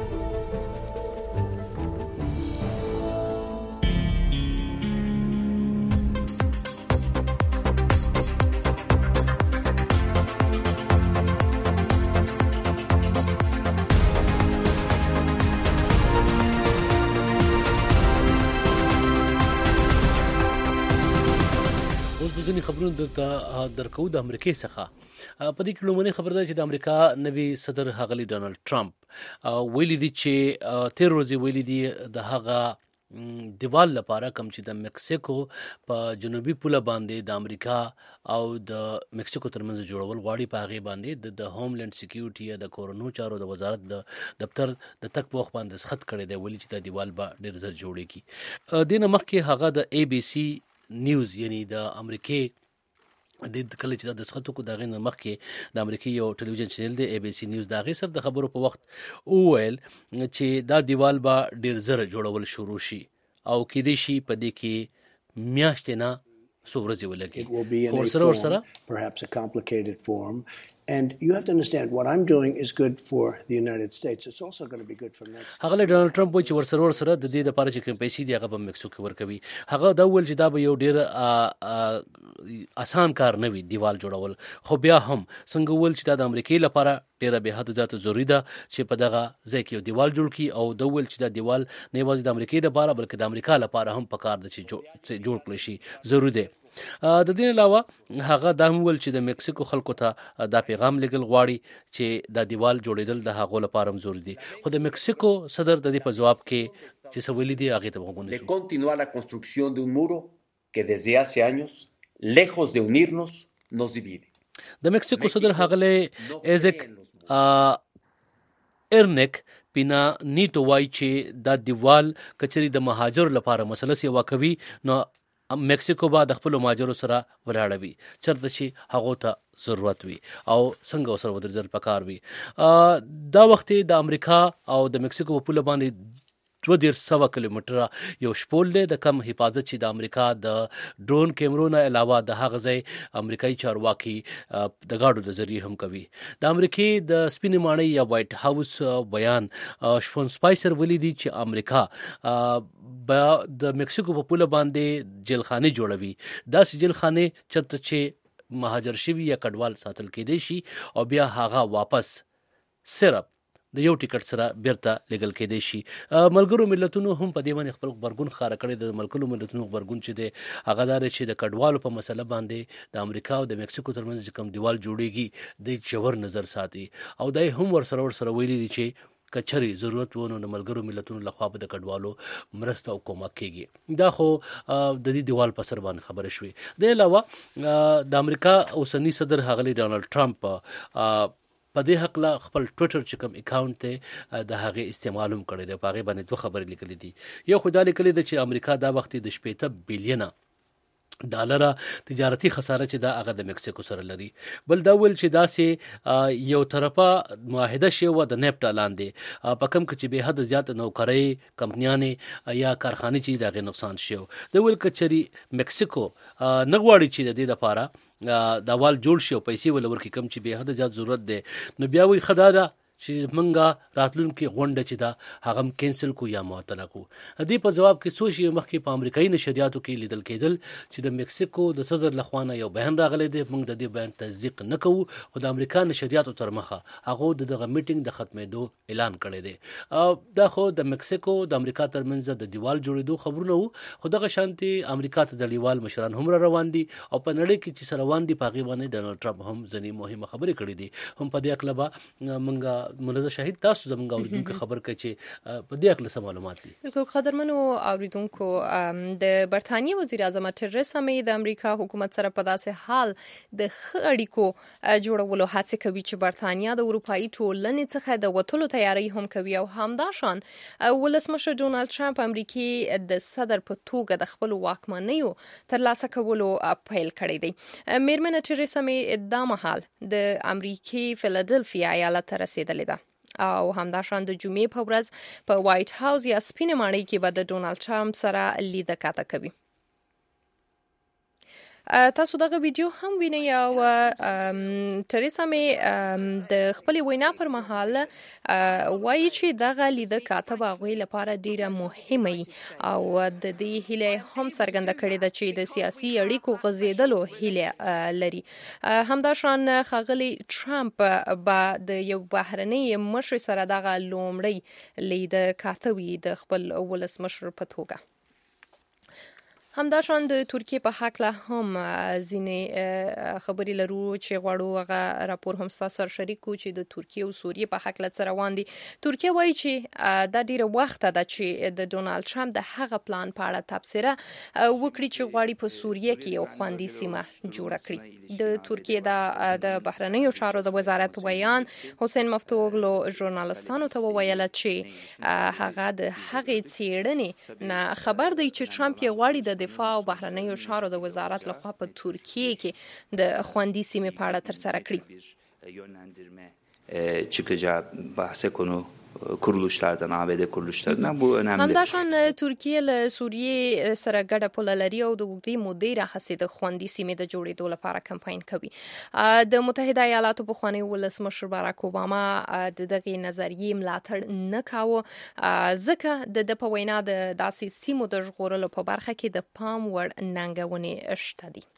ځینې خبرونه درته درکو د امریکې څخه. په دې کې لومړنۍ خبر ده چې د امریکا نوي صدر ښاغلي ډونالد ټرمپ ویلي دي چې 13 ورځې ویلي دي د هغه دیوال لپاره کوم چې د مکسیکو په جنوبي پوله باندې د امریکا او د مکسیکو ترمنځ جوړول غواړي. په هغې باندې د هوملینډ سکیورټي یا د کورونو چارو د وزارت د دفتر د تک په وخت باندې دستخط کړی دی، ویلي چې دا دیوال به ډېر زر جوړېږي. دې نه مخکې هغه د ABC نیوز یعنی د امریکای د کله چې د دسخطو کو دغه مخکې د امریکای یو ټلویزیون چینل دی ABC نیوز دغه سب د خبرو په وخت وویل چې دا دیوال به ډیر زر جوړول شروع شي او کېدې شي په دې کې میاشتې نه څو ورځې ولګي ورسره perhaps a complicated form. And you have to understand what I'm doing is good for the United States. It's also going to be good for Mexico. هغه ډونالد ټرمپ وایي چې ورسره د دې لپاره چې کوم پیسې دی هغه په مکسیکو کې ورکوي. هغه دا ول چې دا به یو ډیر آسان کار نه وي دیوال جوړول، خو بیا هم څنګه ول چې دا د امریکای لپاره ډیره به حد ذات ضروری ده چې په دغه ځای کې یو دیوال جوړ کړي او دا ول چې دا دیوال نه یوازې د امریکای لپاره بلکې د امریکا لپاره هم پکار ده چې جوړ کړي شي ضروري ده. د دې علاوه هغه دا هم ول چې د مکسیکو خلکو ته دا پیغام لګل غواړي چې دا دیوال جوړیدل د هغو لپاره هم ضروري دي. خو د مکسیکو صدر د دې په جواب کې چې سویلي دی هغه ته وګورئ. De continuar la construcción de un muro que desde hace años, lejos de unirnos, nos divide. د مکسیکو صدر هغله ایزک ارنک پینا نیتو وای چې دا دیوال کچري د مهاجر لپاره مسله سیوا کوي نو مکسیکو به د خپل مهاجرو سره ولاړوي چرته چې هغه ته ضرورت وي او څنګه سره ودرېدل پکار وي. دا وخت د امریکا او د مکسیکو په پوله باندې 200 کیلومتره یو شپول دی د کم حفاظت چې د امریکا د ډرون کیمرونو علاوه د هغه ځای امریکایي چارواکي د گاډو د ذریعہ هم کوي. د امریکای د سپینې ماڼۍ یا وایټ هاوس بیان شفون سپایسر ویلي دی چې امریکا د مکسیکو په پوله باندې جیلخانه جوړوي. دا جیلخانه چرته چې مهاجر شوي یا کډوال ساتل کېدي شي او بیا هغه واپس صرف د یو ټیکټ سره بیرته لګل کېدی شي. ملګرو ملتونو هم په دې باندې خپل خبرګون ښکاره کړی. د ملګرو ملتونو خبرګون چې دی هغه دا چې د کډوالو په مسله باندې د امریکا او د مکسیکو ترمنځ کوم دیوال جوړیږي د جوړ نظر ساتي او دای هم ورسره ویلي دي چې کچري ضرورت ونه د ملګرو ملتونو لخوا به د کډوالو مرسته او کومک کیږي. دا خو د دې دیوال په سر باندې خبره شوې. د علاوه د امریکا اوسنی صدر هغه ډونالد ټرمپ په دې حق لا خپل ټوئیټر چې کوم اکاونټ ته د هغه استعمال هم کړی دی. په هغه باندې دوه خبرې لیکلې دي. یو خو دا لیکلې ده چې امریکا دا وخت د 80 بلین ډالر تجارتي خساره چې دا هغه د مکسیکو سره لري. بل دا ول چې دا سه یو طرفه معاهده شی و د نیفټا لاندې په کم کې چې به حد زیات نوکرۍ کمپنیانه یا کارخانه چې دغه نقصان شو. د ول کچري مکسیکو نغواړي چې د دې لپاره دا وال جوړ شي او پیسې ولور کې کم چې به حد زیات ضرورت ده نو بیا وی خدا ده چې منګه راتلونکي غونډه چې دا هغه کینسل کو یا معطل کو. دې په جواب کې سوشي مخکې په امریکایي نشریاتو کې لیدل کېدل چې د مکسیکو د صدر لخوانه یو بیان راغلی دی. موږ د دې بیان تصدیق نه کوو خو د امریکا نشریاتو تر مخه هغه دغه میټینګ د ختمېدو اعلان کړی دی. دا خو د مکسیکو د امریکا ترمنځ د دیوال جوړېدو خبرونه وو خو دغه شانتي امریکا ته د دیوال مشران هم روان دي او په نړۍ کې چې سره روان دي په غیبانه ډونالد ټرمپ هم ځنی مهمه خبرې کړې دي. هم په دې اکلبا موږ منځ شاهد تاسو زموږ اوریدونکو خبر کړي چې په دې اړه څه معلومات دي. بالکل قدرمنو اوریدونکو د برتانیې وزیر اعظم تریسا مې د امریکا حکومت سره په داسې حال د اړیکو جوړولو هڅه کوي چې برتانیې د اروپאי ټولنې څخه د وټولو تیاری هم کوي او همداشان ولسمشر ډونالد ټرمپ امریکای د صدر په توګه د خپل واکمنیو ترلاسه کولو پیل کړی دی. میرمن تریسا مې د مهال د امریکای فیلادلفیا ایالت ته رسیدلې ده او همداشان د جمعې په ورځ په وایټ هاوس یا سپینې ماڼۍ کې به د ډونالد ټرمپ سره لیده کاته کوي. تاسو دغه ویډیو هم وینئ او تریسا مې د خپل وینا پر مهال وایي چې دغه لیده کاته به غوي لپاره ډیره مهمه او د دې هیله هم څرګنده کړې ده چې د سیاسي اړیکو غزیدلو هیله لري. همداشان ښاغلی ټرمپ به د یو بهرني مشر سره دغه لومړی لیده کاته وي د خپل ولسمشر په توګه. همداشان د ترکیه په حق له هم ځینې خبرې لرو چې غواړو هغه راپور هم سره شریک کو چې د ترکیه او سوریه په حق له سره روان دي. ترکیه وایي چې د ډیره وخت ده چې د ډونالد ټرمپ د هغه پلان په اړه تبصره وکړي چې غواړي په سوریه کې یو خوندي سیمه جوړه کړي. د ترکیه د بهرنیو چارو د وزارت ویان حسین مفتوغلو ژورنالستانو ته وویل چې هغه د هغې څېړنې نه خبر دی چې ټرمپ یې غواړي د دفاع او بهرنیو چارو د وزارت لخوا په ترکیه کې د خوندي سیمې په اړه ترسره کړي. çıkacağı bahse konu kuruluşlardan, ABD kuruluşlarından bu önemli. همداشان ترکیه له سوریې سره ګډه پوله لري او د اوږدې مودې راهیسې د خوندي سیمې د جوړېدو لپاره کمپاین کوي. د متحده ایالاتو پخوانی ولسمشر باراک اوباما د دغې نظریې ملاتړ نه کاوه ځکه د په وینا د داسې سیمو د ژغورلو په برخه کې د پام وړ ننګونې شته دي.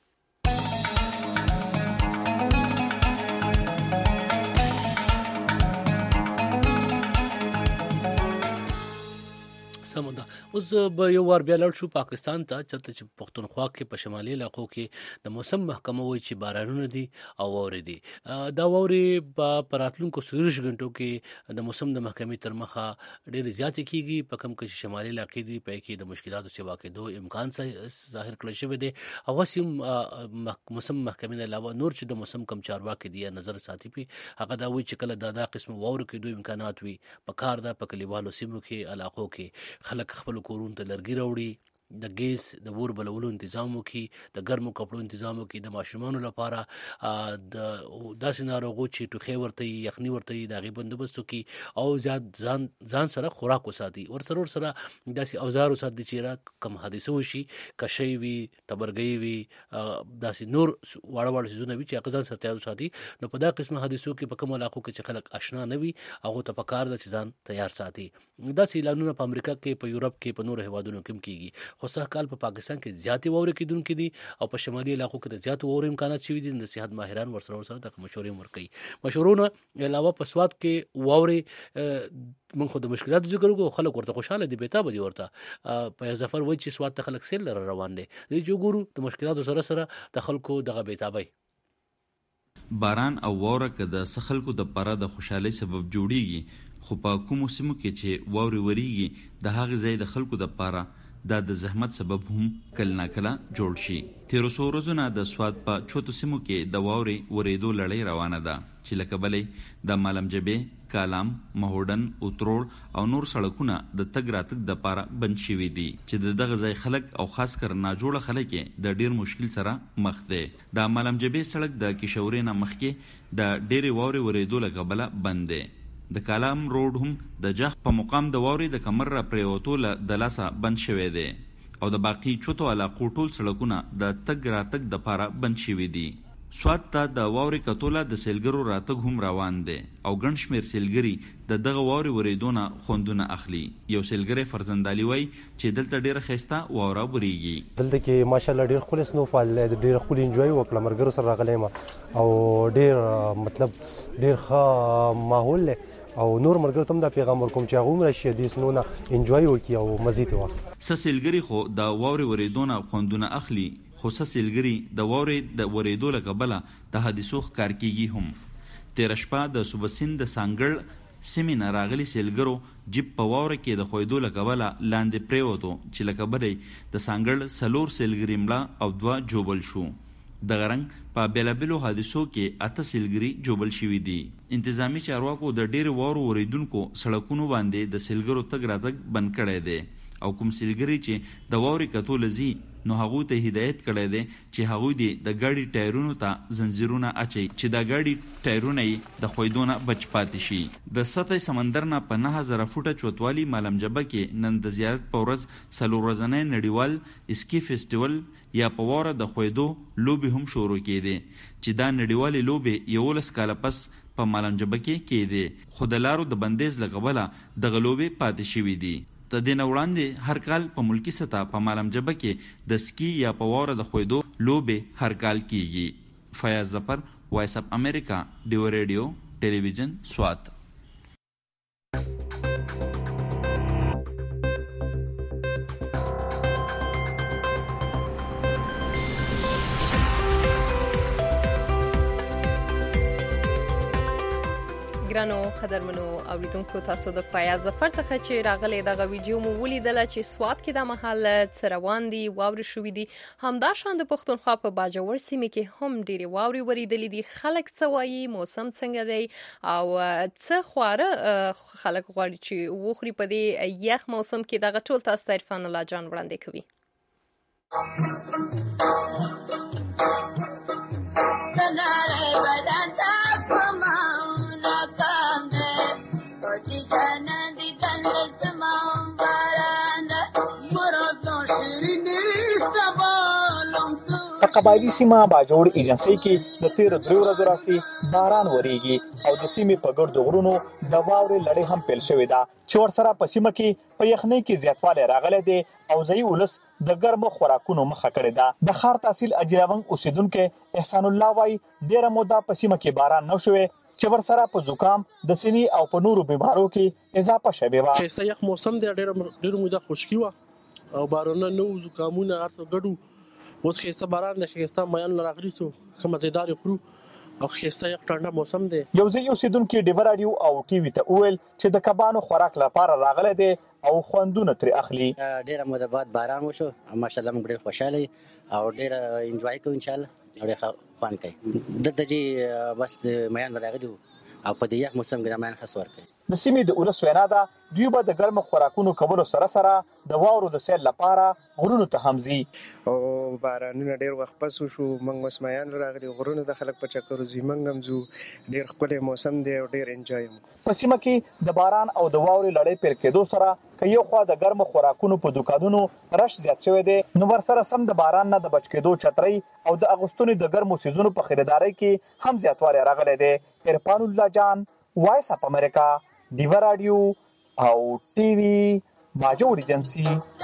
سمه ده. اوس به یو وار بیا لاړ شو پاکستان ته، چېرته چې پښتونخوا کې په شمالي علاقو کې د موسم محکمه وایي چې بارانونه دي او واورې دي. دا واورې په راتلونکو 24 غنټو کې د موسم د محکمې تر مخه ډېرې زیاتې کېږي. په کوم کې چې شمالي علاقې دي په کې د مشکلاتو سیوا کېدو امکان ظاهر کړی شوی دی. اوس هم موسم محکمې نه علاوه نور چې د موسم کم چارواکي دي نظر ساتي پی هغه دا وایي چې کله دا قسم واورې کېدو امکانات وي په کار ده په کلیوالو سیمو کې علاقو کې خلک خپل کورونو ته لرګي راوړي، د ګیس د اور بلولو تنظیم وکړي، د ګرمو کپړو تنظیم وکړي، د ماشومانو لپاره د داسې ناروغو چې ټوخی ورته وي یخني ورته وي د هغې بندوبست وکړي او زیات ځان سره خوراک وساتي. ورسره داسې اوزار وساتي چې کم حادثه وشي، کشۍ وي، تبرګۍ وي، داسې نور واړه واړه څیزونه وي چې هغه ځان سره تیار وساتي. نو په دا قسمه حادثو کې په کوم علاقو کې چې خلک اشنا نه وي هغو ته پکار ده چې ځان تیار ساتي. داسې اعلانونه په امریکا کې، په یورپ کې، په نورو هیوادونو کې هم کېږي. خو سږکال په پاکستان کې زیاتې واورې کېدونکې دي او په شمالي علاقو کې د زیاتو واورې امکانات شوي دي. د صحت ماهران ورسره دغه مشورې هم ورکوي. مشورونه علاوه په سواد کې واورې موږ خو د مشکلاتو ذکر وکړو، خلک ورته خوشحاله دي، بېتابه دي ورته. په ظفر وایي چې سواد ته خلک سیل لره روان دي. دوی چې وګورو د مشکلاتو سره د خلکو دغه بېتابۍ. باران او واوره که د څه خلکو دپاره د خوشحالۍ سبب جوړیږي، خو په کومو سیمو کې چې واورې وریږي د هغې ځای د خلکو دپاره دا د زحمت سبب هم کله ناکله جوړ شي. تېرو څو ورځونه د سواد په چوتو سیمو کې د واورې ورېدو لړۍ روانه ده چې له کبله د مالم جبې، کالام، مهوډن، اتروړ او نور سړکونه د تګ راتګ دپاره بند شوي دي چې د دغه ځای خلک او خاص کر ناجوړه خلک د ډېر مشکل سره مخ دی. د مالم جبې سړک د کشورې نه مخکې د ډېرې واورې ورېدو له کبله بند دی. د کالام روډ هم د جخ په مقام د واورې د کمر را پریوتو د لاسه بند شوی دی او د باقي چوتو علاقو ټول سړکونه د تګ راتګ دپاره بند شوي دي. سواد ته د واورې کتوله د سیلګرو راتګ هم روان دی او ګڼ شمېر سیلګري د دغه واورې ورېدو نه خوندونه اخلي. یو سیلګری فرزندالي وایي چې دلته ډېره ښایسته واوره ورېږي. دلته کې ماشاءالله ډېر ښکلی سنوفال دی، ډېر ښکلی انجوای وکړه، ملګرو سره راغلی یم او ډېر مطلب ډېر ښه ماحول دی او نور ملګرو ته هم دا پیغام ورکوم چې هغه هم راشي دې سنو نه انجوای وکړي او مزې ترې واخلي. څه سیلګري خو د واورې ورېدو نه خوندونه اخلي، خو څه سیلګري د واورې د ورېدو له کبله د حادثو ښکار کېږي هم. تېره شپه د صوبه سیند د سانګړ سیمې نه راغلي سیلګرو جیب په واوره کې د ښویدو له کبله لاندې پرېوتو چې له کبله د سانګړ 4 سیلګري مړه او 2 جوبل شو. دغه رنګ په بېلابېلو حادثو کې 8 سیلګري جوبل شوي دي. انتظامي چارواکو د ډېرې واورو ورېدونکو سړکونو باندې د سیلګرو تګ راتګ بند کړی دی او کوم سیلګري چې د واورې کتو له ځي نو هغوی ته هدایت کړی دی چې هغوی د ګاډي ټایرونو ته زنځیرونه اچوي چې د ګاډي ټایرونه یې د ښویدو نه بچ پاتې شي. د سطح سمندر نه په 9000 فوټه چوتوالي مالم جبه کې نن د زیارت په ورځ 4 ورځنی نړیوال اسکی فیسټیول یا په واوره د ښویدو لوبې هم شروع کېدې چې دا نړیوالې لوبې 11 کاله پس په مالم جبه کې کېدې، خو د لارو د بندیز له کبله دغه لوبې پاتې شوي دي. د دې نه وړاندې هر کال په ملکي سطح په مالم جبه کې د سکی یا په واوره د ښویدو لوبې هر کال کېږي. فیاض ظفر، وایس اف امریکا، ډیو ریډیو ټلویزیون سوات. ګرانو قدرمنو اوریدونکو، تاسو د فیاض ظفر څخه چې راغلی دغه ویډیو مو ولیدله چې سوات کې د مهال څه روان دي، واورې شوي دي. همداشان د پښتونخوا په باجوړ سیمې کې هم ډېرې واورې ورېدلې دي. خلک څه وایي، موسم څنګه دی او څه خواړه خلک غواړي چې وخوري په دې یخ موسم کې، دغه ټول تاسو ته عرفان الله جان وړاندې کوي. قبایلی سیمه باجوړ ایجنسۍ کې د تیر 3 ورځو راسي باران وریږي او د سیمې په ګردو غرونو د واورې لړۍ هم پیل شوې ده چې ورسره په سیمه کې په یخنۍ کې زیاتوالی راغلی دی او ځایي ولس د ګرمو خوراکونو مخه کړې ده د ښار تحصیل اجیراونګ اوسیدونکی احسان الله وایي ډېره موده په سیمه کې باران نه شوی چې ورسره په زکام د سینې او په نورو بیمارو کې اضافه شوې وه. ښایسته یخ موسم دی ډېره موده خشکي وه او بارانونه نه وو زکامونه هر څه ګډ وو. اوس ښایسته باران دی ښایسته میان راغلي سو ښه مزېدار خورو او ښایسته یخ ټنډه موسم دی. یو ځای اوسیدونکي ډیوه راډیو او ټي وي ته وویل چې د کبانو خوراک لپاره راغلی دی او خوندونه ترې اخلي. ډېره موده بعد باران وشو ماشاءالله موږ ډېر خوشحاله او ډېر انجوای کوو انشاءالله او ډېر خوند کوي. دلته چې بس میان راغلي او په دې یخ موسم کې میان ښه سور کوي. د سیمې د ولس وینا ده دوی به د ګرمو خوراکونو کولو سره سره د واورو د سیل لپاره غرونو ته هم ځي. او بارانونه ډېر وخت پس وشو موږ اوس میان راغلي غرونو د خلک په چکر ځي موږ هم ځو ډېر ښکلی موسم دی او ډېر انجوای هم. په سیمه کې د باران او د واورې لړۍ پیل کېدو سره که یو خوا د ګرمو خوراکونو په دوکانونو رش زیات شوی دی نو ورسره سم د باران نه د بچ کېدو چترۍ او د اغوستنې د ګرمو څیزونو په خریدارۍ کې هم زیاتوالی راغلی دی. عرفان الله جان وایس اف امریکا ډیوه راډیو او ټي وي باجوړ ایجنسي.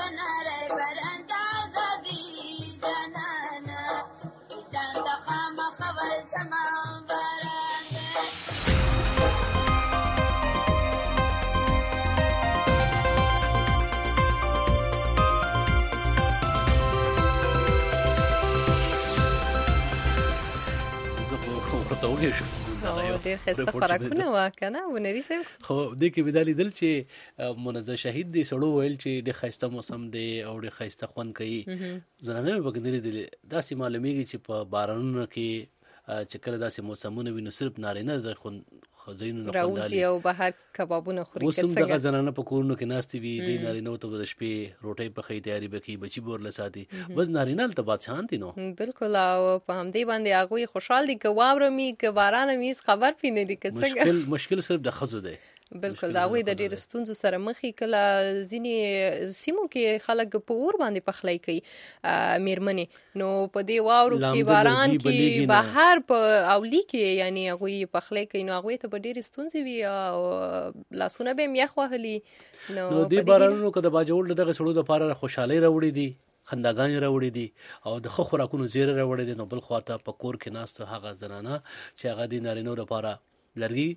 ډېر ښایسته خوراکونه وه که نه ونري صاحب. خو دې کې مې دا لیدل چې منزه شهید دی سړو ویل چې ډېر ښایسته موسم دی او ډېر ښایسته خوند کوي. زنانه مې پکې نه لیدلې داسې معلومیږي چې په بارانونو کې چې کله داسې موسمونه وي نو صرف نارینه د ځایونو راوځي او بهر کبابونه خوري. اوس هم دغه زنانه په کورونو کې ناستې وي دې نارینهو ته به د شپې روټۍ پخوي تیاري به کوي بچي به ورله ساتي بس نارینه هلته بادشاهان دي. نو بالکل او په همدې باندې هغوی خوشحال دي که واوره وي که باران وي هېڅ خبر پرې نه دي که څنګه. مشکل صرف د ښځو دی. بالکل د هغوی د ډېرو ستونزو سره مخ کله ځینې سیمو کې خلک په اور باندې پخلی کوي میرمنې نو په دې واورو کې باران کې بهر په اولی کې یعنی هغوی پخلی کوي نو هغوی ته به ډېرې ستونزې وي او لاسونه به یې یخ وهلي. نو دې بارانونو که د باجوړ د دغه سړو دپاره خوشحالۍ راوړي دي خنداګانې راوړي دي او د ښه خوراکونو زیری راوړي دي نو بل خواته په کور کې ناست هغه زنانه چې هغه د نارینو لپاره لرګي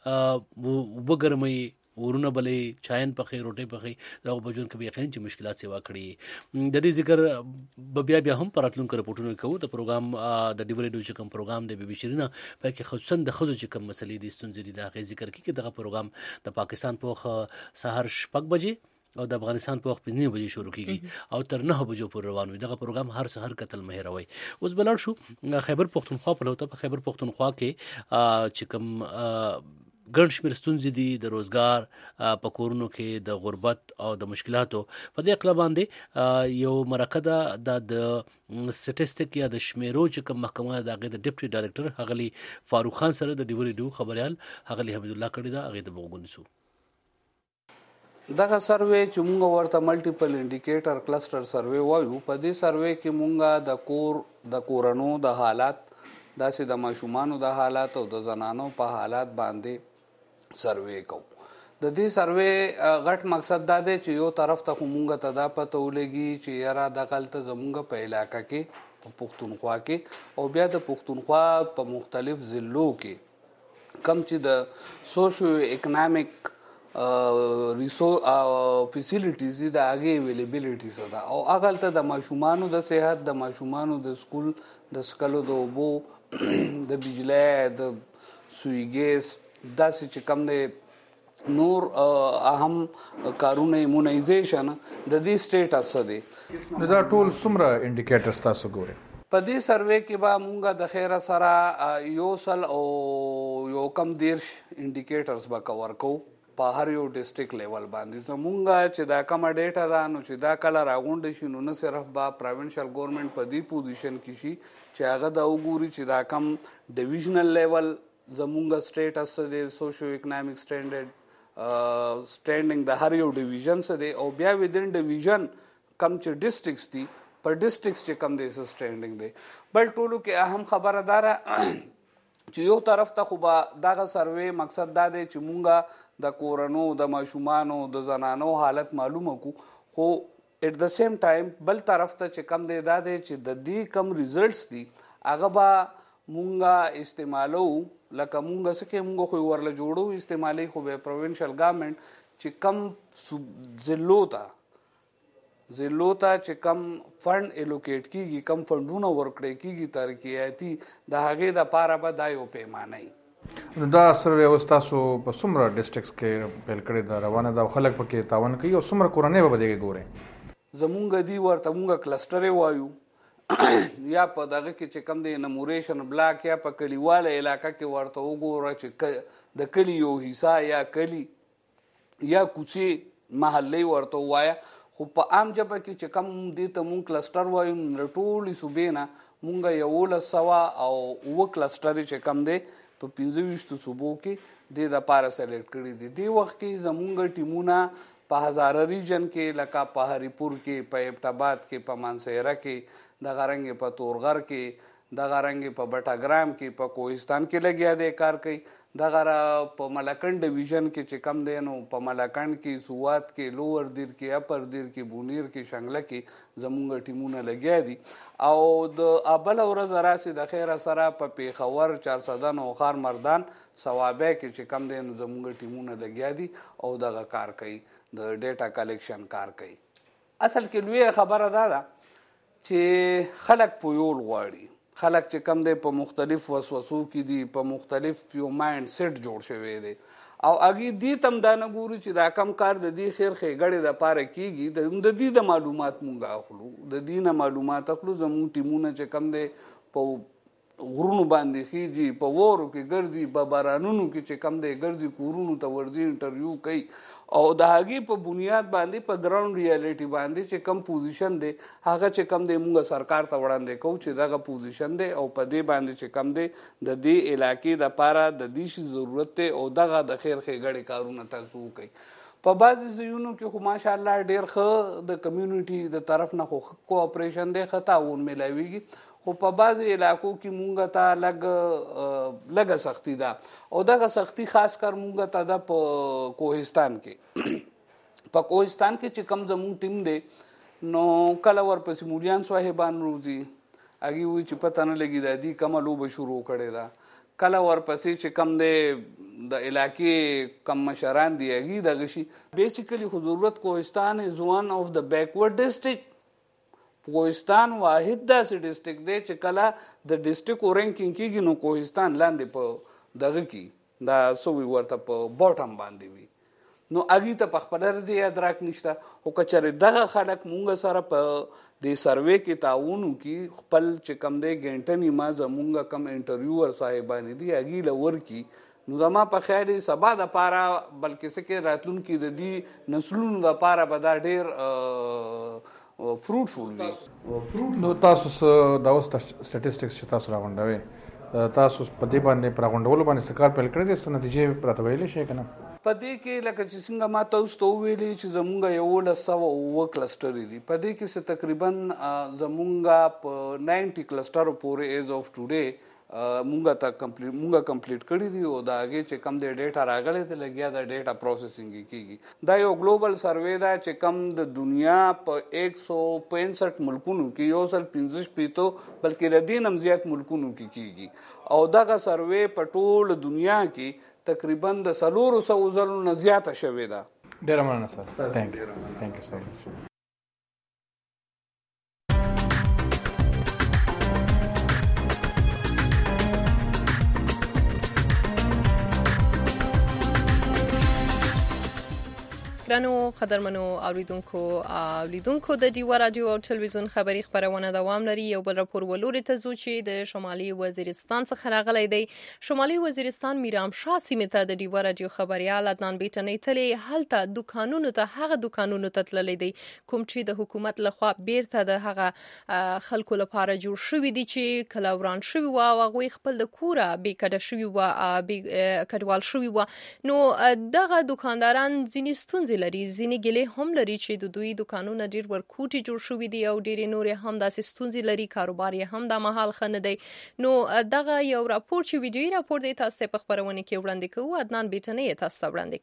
وګرموي ورونه بلې چاین پخې روټۍ پخې دغه په ژوند کې به یقین چې مشکلات سیوا کړي. د دې ذکر به بیا هم په راتلونکو رپورټونو کې کوو. د پروګرام د ډیو ریډیو چې کوم پروګرام دی بي بي شیرینه په کې خصوصا د ښځو چې کوم مسلې دي ستونزې دي د هغې ذکر کړي. دغه پروګرام د پاکستان په وخت سهار 6 بجې او د افغانستان په وخت 5 بجې شروع کیږي او تر 9 بجو پورې روان وي. دغه پروګرام هر سحر کتل مه هېروئ. اوس بلار شو خیبر پښتونخوا په لوته په خیبر پښتونخوا کې چې کوم ګڼ شمېر ستونزې دي د روزګار په کورونو کې د غربت او د مشکلاتو په دې اقلا باندې یو مرکه ده د سټیټسټیک یا د شمیرو چې کوم محکمه د هغې د ډیپټي ډایرکټر ښاغلي فاروق خان سره د ډیو ریډیو خبریال ښاغلي حمید الله کړې ده هغې ته به وګونیسو. دغه سروې چې مونږ ورته ملټیپل انډیکیټر کلسټر سروې وایو په دې سروې کې مونږ د کورنو د حالات داسې د ماشومانو د حالات او د زنانو په حالات باندې سروې کوو. د دې سروې غټ مقصد دا دی چې یو طرف ته خو مونږ ته دا پته ولګي چې یاره دغلته زمونږ په علاقه کې په پښتونخوا کې او بیا د پښتونخوا په مختلف ضلعو کې کم چې د سوشو اکنامک فیسیلیټیز د هغې اویلیبیلیټي څه ده او هغلته د ماشومانو د صحت د ماشومانو د سکول د څښلو د اوبو د بجلی د سوی ګیس داسې چې کم دی نور اهم کارونه ایمونایزیشن د دې سټیټس څه دی. دا ټول څومره انډیکیټرز تاسو ګورئ؟ په دې سروې کې به مونږ د خیره سره 100 او یو کم 10 انډیکیټرز به کور کوو په هر یو ډیسټریکټ لیول باندې زمونږ چې دا کومه ډیټا ده نو چې دا کله راغونډ شي نو نه صرف به پروینشل ګورنمنت په دې پوزیشن کې شي چې هغه دا وګوري چې دا کم ډیویژنل لیول زمونږ سټیټس دی سوشیو اکنامک سټینډینګ د هر یو ډیویژن څه دی او بیا ودین ډیویژن کم چې ډیسټریکټس دي پر ډیسټریکټس چې کم دی سټینډینګ دی بل ټولو کې اهم خبره داره چې یو طرف ته خو به دغه سروې مقصد دا دی چې مونږه د کورنو د ماشومانو د زنانو حالت معلومه کو خو اټ د سیم ټایم بل طرف ته چې کم دی دا دی چې د دې کم ریزلټس دي هغه به مونږه استعمالو لکه مونږه څه کې مونږ خو ورله جوړو استعمالي خو به پروینشل ګورنمنت چې کم ضلعو ته چې کم فند الوکیټ کیږي کم فندونه ورکړی کیږي ترقیاتي د هغې دپاره به دا یو پیمانه وي. دا سروې اوس تاسو په څومره ډسټرکټس کې پیل کړې ده روانه ده او خلک پکې تعاون کوي او څومره کورنۍ به په دې کې ګورئ؟ زمونږ دی ورته مونږ کلسټرې وایو یا په دغه کې چې کم دی انموریشن بلاک یا په کلیواله علاقه کې ورته وګوره چې د کلي یو حصه یا کلي یا کوڅې محلې ورته ووایه خو په عام ژبه کې چې کم دې ته مونږ کلسټر وایو نو ټولې صوبې نه مونږ 1100 او 9 کلسټرې چې کم دی په 25 صوبو کې دې دپاره سلیکټ کړي دي. دې وخت کې زمونږ ټیمونه په هزاره ریجن کې لکه په هریپور کې په ابټاباد کې په مانسهره کې دغه رنګې په تورغر کې دغه رنګې په بټاګرام کې په کوهستان کې لګیا دی کار کوي دغه په ملکنډ ډیویژن کې چې کم دی نو په ملکنډ کې سوات کې لوور دیر کې اپر دیر کې بونیر کې شنګله کې زمونږ ټیمونه لګیا دي او د بله ورځ راسي د خیره سره په پیښور 400 او خار مردان صوابه کې چې کم دی نو زمونږ ټیمونه لګیا دي او دغه کار کوي د ډیټا کلیکشن کار کوي. اصل کې لویه خبره دا ده چې خلک پویول غواړي خلک چې کم دی په مختلف وسوسو کې دي په مختلف یو مایند سیټ جوړ شوی دی او هغې دې ته هم دا نه ګوري چې دا کم کار د دې خیر ښېګړې دپاره کېږي د دې د معلومات مونږ اخلو د دې نه معلومات اخلو زمونږ ټیمونه چې کم دی په غرونو باندې خیږي په وورو کې ګرځي په بارانونو کې چې کم دی ګرځي کورونو ته ورځي انټرویو کوي او د هغې په بنیاد باندې په ګراوند ریالټي باندې چې کم پوزیشن دی هغه چې کم دی مونږ سرکار ته وړاندې کوو چې دغه پوزیشن دی او په دې باندې چې کم دی د دې علاقې دپاره د دې شي ضرورت دی او دغه د خیر ښېګړې کارونه تاسو وکوئ. په بعضې ځایونو کې خو ماشاءالله ډېر ښه د کمیونټي د طرف نه خو ښه کوآپریشن دی ښه تعاون میلاویږي خو په بعضې علاقو کې مونږ ته لږه سختي ده او دغه سختي خاص کر مونږ ته ده په کوهستان کې په کوهستان کې چې کم زمونږ ټیم دی نو کله ورپسې مولیان صاحبان روزي هغې وایي چې پته نه لګي دا دې کومه لوبه شروع کړې ده کله ورپسې چې کم دی د علاقې کم مشران دي هغې دغه شي بیسیکلی خو ضرورت کوهستان از ون آف د بیکورډ ډسټرکټ کوهستان واحد داسې ډسټرکټ دی چې کله د ډسټرکټو رینکینګ کېږي نو کوهستان لاندې په دغه کې دا څه وي ورته په باټم باندې وي نو هغې ته په خپله دې ادراک نشته خو که چېرې دغه خلک مونږ سره په دې سروې کې تعاون وکړي خپل چې کم دی ګنټه نیمه زمونږ کم انټرویور صاحبانې دي هغې له ورکړي نو زما په خیال سبا دپاره بلکې څه کې راتلونکي د دې نسلونو دپاره به دا ډېر فروټفول وي. نو تاسو دا اوس سټیټسټکس چې تاسو راغونډوئ تاسو په دې باندې په راغونډولو باندې څه کار پیل کړی دی څه نتیجې راته ویلی شئ که نه؟ په دې کې لکه چې څنګه ما تاسو ته وویلي چې زمونږ 1109 کلسټرې دي په دې کې څه تقریبا زمونږ په 90 کلسټرو پورې ایز آف ټوډے مونږه کمپلیټ کړي دي او د هغې چې کم د ډیټا راغلی دی لګیا د ډیټا پروسیسنګ کېږي دا یو ګلوبل سروې ده چې کم د دنیا په 165 ملکونو کې 115 بلکې د دې نه هم زیات ملکونو کې کېږي او دغه سروې په ټول دنیا کې تقریبا د 400 ځلو نه زیاته شوې ده. ډېره مننه سر. تھینک یو سو مچ. ګرانو قدرمنو اوریدونکو او لیدونکو د ډیوا رادیو او ټلویزیون خبری خبرونه دوام لري. یو بل راپور ولوري ته ځو چې د شمالي وزیرستان څخه راغلی دی. شمالي وزیرستان میرام شاه سیمې ته د ډیوا رادیو خبريال عدنان بیٹنی تلی هلته دکانونو ته هغه دکانونو ته تللی دی کوم چې د حکومت لخوا بیرته د هغه خلکو لپاره جوړ شوی دي چې کله وران شوی و او هغه خپل د کوره بیکډه شوی و کډوال شوی و. نو دغه دکانداران ځینې ستونزې لري، ځینې ګیلې هم لري چې د دوی دکانونه ډیر ورکوټي جوړ شوي دي او ډیرې نورې هم داسې ستونزې لري، کاروبار یې هم د مهال ښه نه دی. نو دغه یو راپور چې ویډیویي راپور دی تاسو ته په خبرونه کې وړاندې کوو. عدنان بیٹنی تاسو ته وړاندې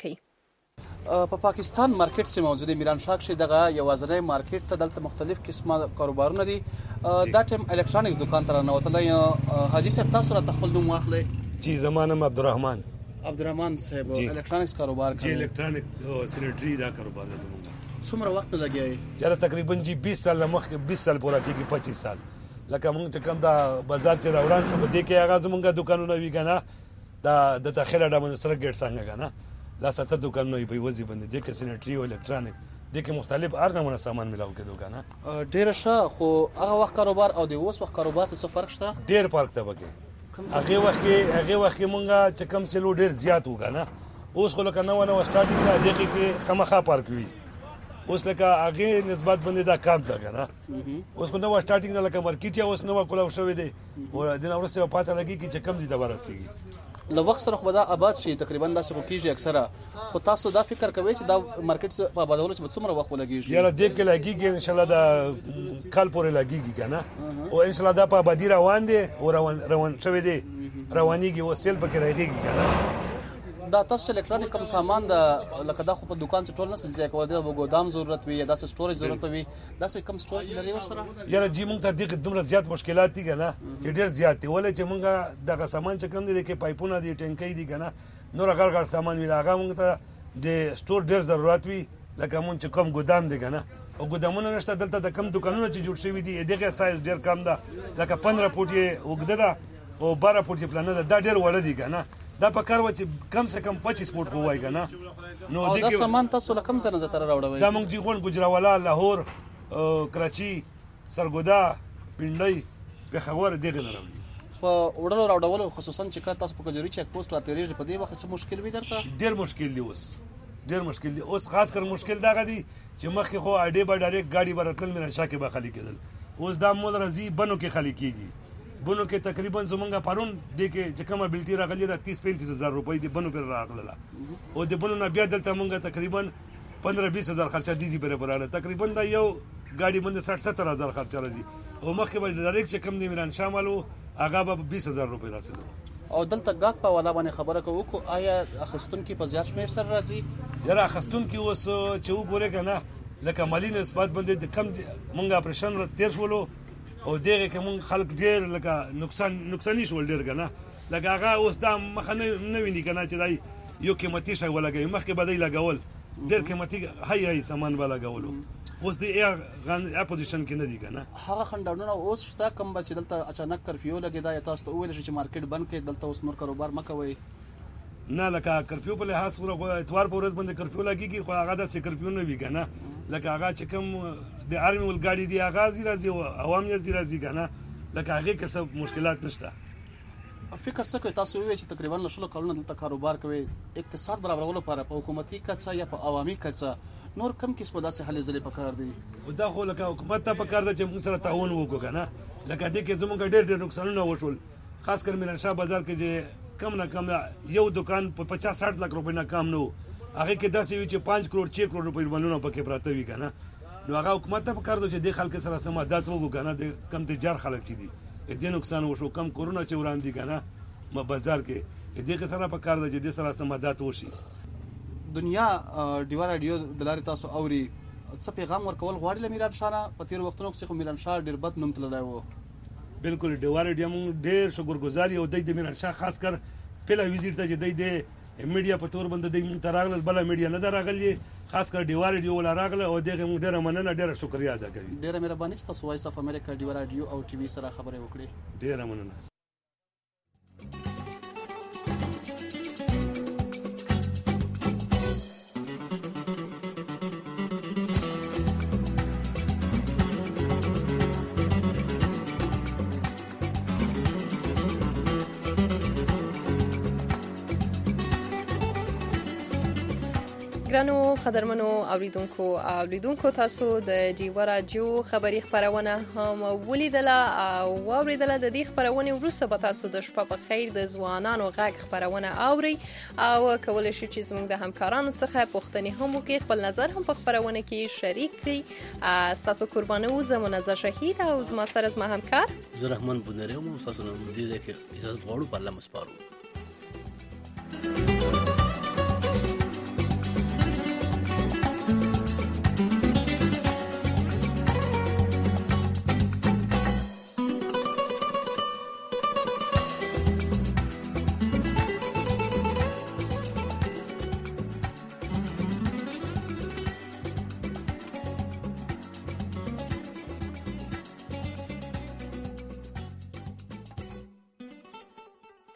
کوي. په پاکستان مارکیټ چې موجود دی میران شاه کې دغه یوازنی مارکیټ ته دلته مختلف قسمه کاروبارونه دي. دا ټیم الکترونیکس دکان ته راوتلی. حاجی صاحب تاسو را خپل نوم واخلئ. جی زمانم عبدالرحمن صاحب الکترونیکس کاروبار کوي. جی الکترونیک سینټری دا کاروبار دی زموږ. څومره وخت لګیږي؟ یاره تقریبا جی 20 سال مخکې 20 سال پورا کېږي 25 سال. لکه موږ چې کوم دا بازار چې راوړان شو په دې کې هغه زموږ دکانونه وی کنه دا د تخیل اډمن سره ګټ څنګه کنه لا 7 دکانونه په وځي باندې د کې سینټری او الکترونیک د کې مختلف ارنمونه سامان ملاو کېدو کنه. ډیر ښه. خو هغه وخت کاروبار او د اوس وخت کاروبار څه فرق شته؟ ډیر فرق ته وکړي. هغه وخت مونږه چې کم سلو ډیر زیات وګنه. اوس خو لکه نو سٹارټینګ نه دغه کې خامخا پارک وی. اوس لکه هغه نسبت باندې دا کم ده کنه. اوس خو نو سٹارټینګ نه لکه مارکیټ یا اوس نو کولاو شوی دی او د نو ورسره پاتې لګي چې کم زیاده ورسیږي. لو وخت سره خو دا آباد شي تقریبا داسې خو کیږي اکثره. خو تاسو دا فکر کوئ چې دا مارکیټ په آبادولو چې څومره وخت ولګیږي؟ یاره دې کې لګیږي ان شاء الله دا کال پورې لګیږي کنه. او ان شاء الله دا په آبادی روان دي او روان شوی دی روانيږي وسیل پکې راځيږي کنه. دا تاسو الکترونیک کوم سامان د لکه دا خو په دکان څخه ټول نه سځي کول دی، ګودام ضرورت وي یا د سټوریج ضرورت وي، دا څه کم سټوریج لري ورسره؟ یاره جی مونږ ته دغه دومره زیات مشکلات دي کنه چې ډیر زیات دي. ولې چې مونږه دغه سامان چې کم دي کې پایپونه دي ټینکۍ دي کنه نور غړ سامان وی هغه مونږ ته د سټور ډیر ضرورت وي. لکه مونږ چې کوم ګودام دی کنه او ګودامونه نشته دلته د کم دکانونه چې جوړ شوی دي دغه سایز ډیر کم ده. لکه 15 فوټ یې وګده ده او 12 فوټ یې پلان ده. دا ډیر وړ دي کنه. دا په کار و چې کم سے کم 25 فوټ کوی کنه. نو دا سامان تاسو لکم څنګه زتر راوړوي؟ دا مونږ جیغون ګجراوالا، لاهور، کراچي، سرګودا، پنډۍ، پېښور دغه نه راوړي. په وړلو راوړلو خصوصا چې تاسو په کجوري چک پوسټ راتېریږي په دې وخت څه مشکل وي درته؟ ډیر مشکل دی. ډیر مشکل دی اوس. خاص کر مشکل دا غدي چې مخکې خو اډې به ډایرکټ ګاډي برتل میرا شاکې به خالی کېدل. اوس دا مول راځي بنو کې خالی کېږي. بنو کې تقریبا زمونږه پرون د کې چې کومه بلټي راغلی دا 30-35 هزار روپۍ دی بنو پر راغله او د بنو نه بیا دلته مونږه تقریبا 15-20 هزار خرچه دي پر براله. تقریبا دا یو ګاډي باندې 60-70 هزار خرچه راځي او مخکې به ډایرکټ چې کم دی میران شاملو هغه به 20 هزار روپۍ راسېدو. او دلته ګاک په والا باندې خبره کوو آیا اخستون کې په زیات شمیر سره راځي؟ یاره اخستون کې اوس چې وګوره کنه لکه مالی نسبت باندې کم مونږه اپریشن تیر شولو او دغه کوم خلک ډیر لکه نقصان شول ډیر کنه. لکه هغه اوس دا مخ نه ویني کنه چې دای یو قیمتي شی ولګي مخکې بدای لګول ډیر قیمتي هاي سامان ولګولو. اوس دی اپوزیشن کې نه دی کنه. هغه خندونه اوس شته کوم چې دلته اچانک کرفیو لګی دا تاسو ته ویل چې مارکیټ بند کړي دلته اوس نور کاروبار مکوي؟ نه لکه کرفیو په لحاظ سره اتوار په ورځ باندې کرفیو لګیږي خو هغه د کرفیو نه وی کنه. لکه هغه چې کوم د ارمي ول ګاډي دی هغه راځي او عوام یې راځي کنه. لکه هغه کې څه مشکلات نشته. فکر څه کوي تاسو وی چې تقریبا لشلو کلونه دلته کاروبار کوي اقتصاد برابرولو لپاره په حکومتي کڅه یا په عوامي کڅه نور کم قسمه داسې حل زلې پکار دي؟ دا خو لکه حکومت ته پکار ده چې موږ سره تعاون وکړو کنه. لکه دې کې زموږ ډېر نقصانونه وشول. خاص کر میران شاه بازار کې چې کم نه کم یو دکان په 50-60 لک روپۍ نه کم نو هغه کې داسې وی چې 5 کروڑ 6 کروڑ روپۍ باندې پکې پراته وی کنه. نو هغه حکومت ته پکار ده چې د خلک سره سمادات وکړو کنه. د کم تجار خلک چي دي دې نقصان وشو کم کورونا چې وړاندې کنه ما بازار کې دې سره پکار ده چې د سره سمادات وشي. دنیا ډیوا رادیو دلاري تاسو اوري څه پیغام ورکول غواړي لمیران شاه په تیر وختونو کې خو میران شاه ډیر بد نوم تللی و. بالکل ډیوا رادیو موږ ډیر شکرګزار یو د میران شاه خاص کر پهلا وزیر ته چې د میډیا په تور باندې د موږ تراغل بل میډیا نه دراغلی خاص کر ډیوا رادیو ولا راغله او دغه موږ ډیره مننه ډیره شکریا ادا کوي. ډیره مهرباني چې تاسو وایس اف امریکا ډیوا رادیو او ټي وي سره خبرې وکړې. ډیره مننه. ګرانو قدرمنو اوریدونکو تاسو د ډیوا راډیو خبری خبرونه هم ولیدله او واوریدله. د دې خبرونه وروسته به تاسو د شپه په خیر د ځوانانو غږ خبرونه اوري او کولای شئ چې زموږ د همکارانو څخه پوښتنې هم وکړئ، خپل نظر هم په خبرونه کې شریک کړئ. تاسو قربانه اوسئ. منزه شهید او زما سره زما همکار زه رحمان بونری او تاسو نن دې کې اجازه غواړو په الله مسپارو.